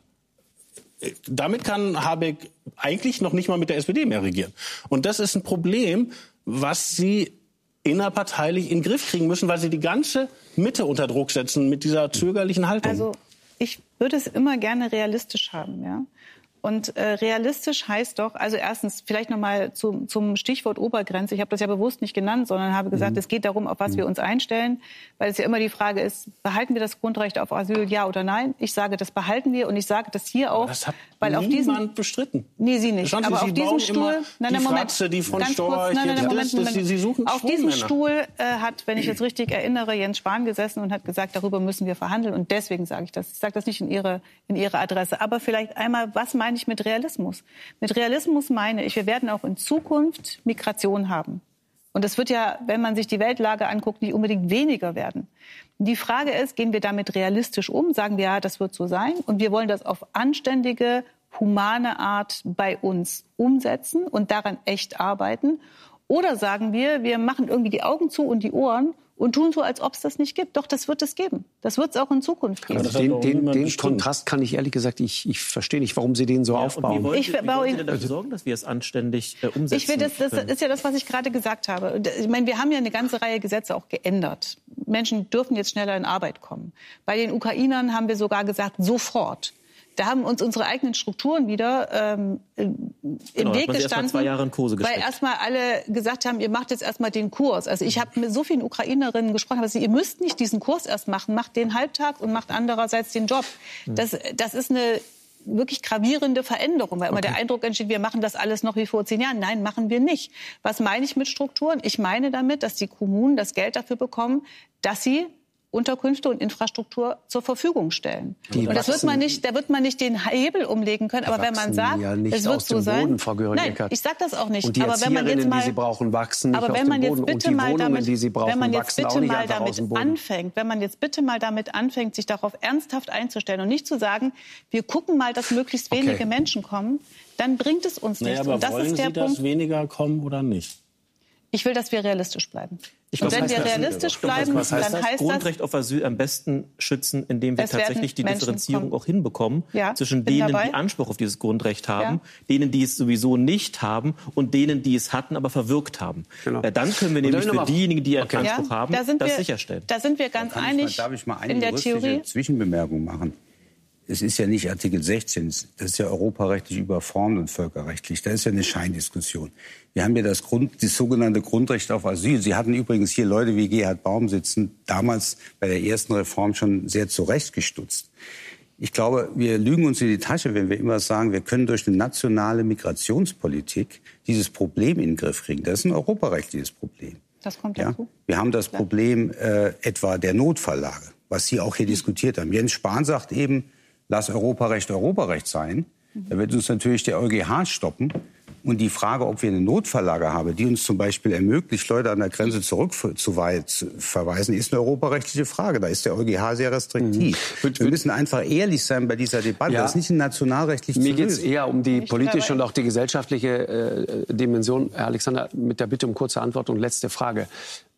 damit kann Habeck eigentlich noch nicht mal mit der SPD mehr regieren. Und das ist ein Problem, was sie innerparteilich in den Griff kriegen müssen, weil sie die ganze Mitte unter Druck setzen mit dieser zögerlichen Haltung. Also ich würde es immer gerne realistisch haben, ja. Und realistisch heißt doch, also erstens, vielleicht noch mal zum Stichwort Obergrenze. Ich habe das ja bewusst nicht genannt, sondern habe gesagt, es geht darum, auf was wir uns einstellen. Weil es ja immer die Frage ist, behalten wir das Grundrecht auf Asyl, ja oder nein? Ich sage, das behalten wir. Und ich sage das hier auch. Das hat weil auf niemand bestritten. Nee, Sie nicht. Aber auf diesem Stuhl... Nein, Fratze, die von Storch... Sie suchen auf diesem Stuhl hat, wenn ich jetzt richtig erinnere, Jens Spahn gesessen und hat gesagt, darüber müssen wir verhandeln. Und deswegen sage ich das. Ich sage das nicht in Ihre Adresse. Aber vielleicht einmal, was meine ich mit Realismus? Mit Realismus meine ich, wir werden auch in Zukunft Migration haben. Und es wird ja, wenn man sich die Weltlage anguckt, nicht unbedingt weniger werden. Die Frage ist, gehen wir damit realistisch um? Sagen wir, ja, das wird so sein. Und wir wollen das auf anständige, humane Art bei uns umsetzen und daran echt arbeiten. Oder sagen wir, wir machen irgendwie die Augen zu und die Ohren und tun so, als ob es das nicht gibt. Doch, das wird es geben. Das wird es auch in Zukunft geben. Also den Kontrast kann ich ehrlich gesagt, ich verstehe nicht, warum Sie den so aufbauen. Wie wollen Sie denn dafür sorgen, dass wir es anständig umsetzen? Das ist ja das, was ich gerade gesagt habe. Ich meine, wir haben ja eine ganze Reihe Gesetze auch geändert. Menschen dürfen jetzt schneller in Arbeit kommen. Bei den Ukrainern haben wir sogar gesagt, sofort. Da haben uns unsere eigenen Strukturen wieder im Weg gestanden, weil erstmal alle gesagt haben, ihr macht jetzt erstmal den Kurs. Also ich habe mit so vielen Ukrainerinnen gesprochen, aber ihr müsst nicht diesen Kurs erst machen, macht den halbtags und macht andererseits den Job. Das ist eine wirklich gravierende Veränderung, weil immer der Eindruck entsteht, wir machen das alles noch wie vor 10 Jahren. Nein, machen wir nicht. Was meine ich mit Strukturen? Ich meine damit, dass die Kommunen das Geld dafür bekommen, dass sie Unterkünfte und Infrastruktur zur Verfügung stellen. Und das wird man nicht, da wird man nicht den Hebel umlegen können. Aber wenn man sagt, es wird so sein, nein, ich sage das auch nicht. Und die aber wenn man jetzt mal, die sie brauchen, wachsen nicht aber auf wenn man dem Boden. jetzt bitte und die mal Wohnungen, damit, die sie brauchen, wenn man jetzt bitte mal damit anfängt, wenn man jetzt bitte mal damit anfängt, sich darauf ernsthaft einzustellen und nicht zu sagen, wir gucken mal, dass möglichst wenige Menschen kommen, dann bringt es uns nichts. Aber und das wollen ist der Sie, Punkt, dass weniger kommen oder nicht? Ich will, dass wir realistisch bleiben. Und wenn wir realistisch bleiben, dann heißt das... Grundrecht auf Asyl am besten schützen, indem wir tatsächlich die Differenzierung auch hinbekommen zwischen denen, die Anspruch auf dieses Grundrecht haben, denen, die es sowieso nicht haben und denen, die es hatten, aber verwirkt haben. Genau. Dann können wir nämlich für diejenigen, die einen Anspruch haben, das sicherstellen. Da sind wir ganz einig darf ich mal in der Theorie. Zwischenbemerkung machen? Es ist ja nicht Artikel 16, das ist ja europarechtlich überformt und völkerrechtlich. Da ist ja eine Scheindiskussion. Wir haben ja das sogenannte Grundrecht auf Asyl. Sie hatten übrigens hier Leute wie Gerhard Baum sitzen, damals bei der ersten Reform schon sehr zurechtgestutzt. Ich glaube, wir lügen uns in die Tasche, wenn wir immer sagen, wir können durch eine nationale Migrationspolitik dieses Problem in den Griff kriegen. Das ist ein europarechtliches Problem. Das kommt dazu. Wir haben das Problem etwa der Notfalllage, was Sie auch hier diskutiert haben. Jens Spahn sagt eben, lass Europarecht sein. Da wird uns natürlich der EuGH stoppen. Und die Frage, ob wir eine Notfalllage haben, die uns zum Beispiel ermöglicht, Leute an der Grenze zurückzuverweisen, ist eine europarechtliche Frage. Da ist der EuGH sehr restriktiv. Wir müssen einfach ehrlich sein bei dieser Debatte. Das ist nicht nationalrechtlich zu lösen. Mir geht es eher um die politische und auch die gesellschaftliche Dimension. Herr Alexander, mit der Bitte um kurze Antwort und letzte Frage.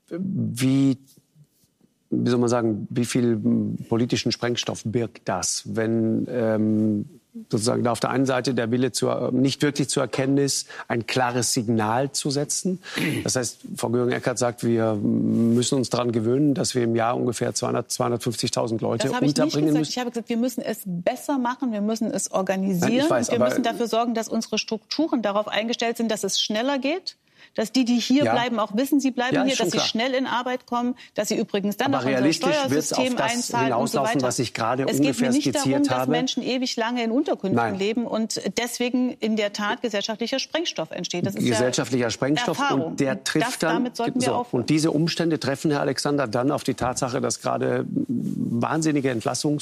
Wie soll man sagen, wie viel politischen Sprengstoff birgt das, wenn sozusagen da auf der einen Seite der Wille nicht wirklich zu erkennen ist, ein klares Signal zu setzen? Das heißt, Frau Göring-Eckardt sagt, wir müssen uns daran gewöhnen, dass wir im Jahr ungefähr 250.000 Leute unterbringen müssen. Ich habe gesagt, wir müssen es besser machen, wir müssen es organisieren. Nein, wir müssen dafür sorgen, dass unsere Strukturen darauf eingestellt sind, dass es schneller geht. Dass die hier bleiben, auch wissen, sie bleiben hier, dass sie klar. schnell in Arbeit kommen, dass sie übrigens dann aber noch unser Steuersystem einzahlen und so weiter. Was ich gerade es ungefähr geht mir nicht skizziert darum, dass habe. Menschen ewig lange in Unterkünften leben und deswegen in der Tat gesellschaftlicher Sprengstoff entsteht. Das ist gesellschaftlicher Sprengstoff Erfahrung. und der trifft dann. Damit sollten wir aufhören. Und diese Umstände treffen, Herr Alexander, dann auf die Tatsache, dass gerade wahnsinnige Entlassungen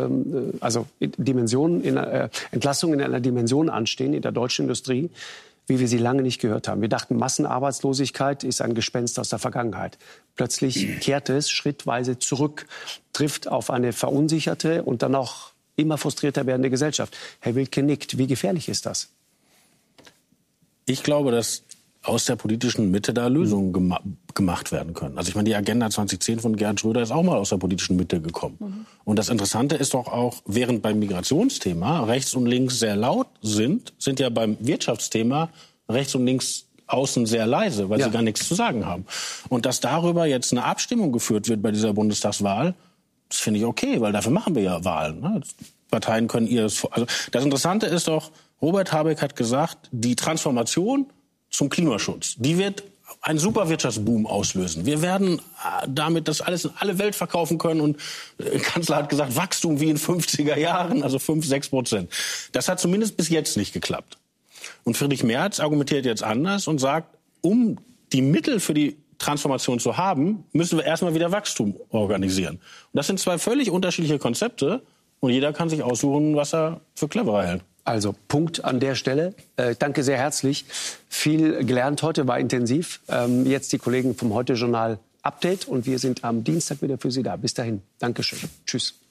in einer Dimension anstehen in der deutschen Industrie, wie wir sie lange nicht gehört haben. Wir dachten, Massenarbeitslosigkeit ist ein Gespenst aus der Vergangenheit. Plötzlich kehrt es schrittweise zurück, trifft auf eine verunsicherte und dann auch immer frustrierter werdende Gesellschaft. Herr Wilke nickt. Wie gefährlich ist das? Ich glaube, dass aus der politischen Mitte da Lösungen gemacht werden können. Also ich meine, die Agenda 2010 von Gerhard Schröder ist auch mal aus der politischen Mitte gekommen. Und das Interessante ist doch auch, während beim Migrationsthema rechts und links sehr laut sind ja beim Wirtschaftsthema rechts und links außen sehr leise, weil sie gar nichts zu sagen haben. Und dass darüber jetzt eine Abstimmung geführt wird bei dieser Bundestagswahl, das finde ich okay, weil dafür machen wir ja Wahlen. Ne? Parteien können also das Interessante ist doch, Robert Habeck hat gesagt, die Transformation zum Klimaschutz, die wird einen super Wirtschaftsboom auslösen. Wir werden damit das alles in alle Welt verkaufen können. Und der Kanzler hat gesagt, Wachstum wie in 50er Jahren, also 5-6%. Das hat zumindest bis jetzt nicht geklappt. Und Friedrich Merz argumentiert jetzt anders und sagt, um die Mittel für die Transformation zu haben, müssen wir erstmal wieder Wachstum organisieren. Und das sind zwei völlig unterschiedliche Konzepte. Und jeder kann sich aussuchen, was er für cleverer hält. Also Punkt an der Stelle. Danke sehr herzlich. Viel gelernt heute, war intensiv. Jetzt die Kollegen vom Heute-Journal Update und wir sind am Dienstag wieder für Sie da. Bis dahin. Dankeschön. Tschüss.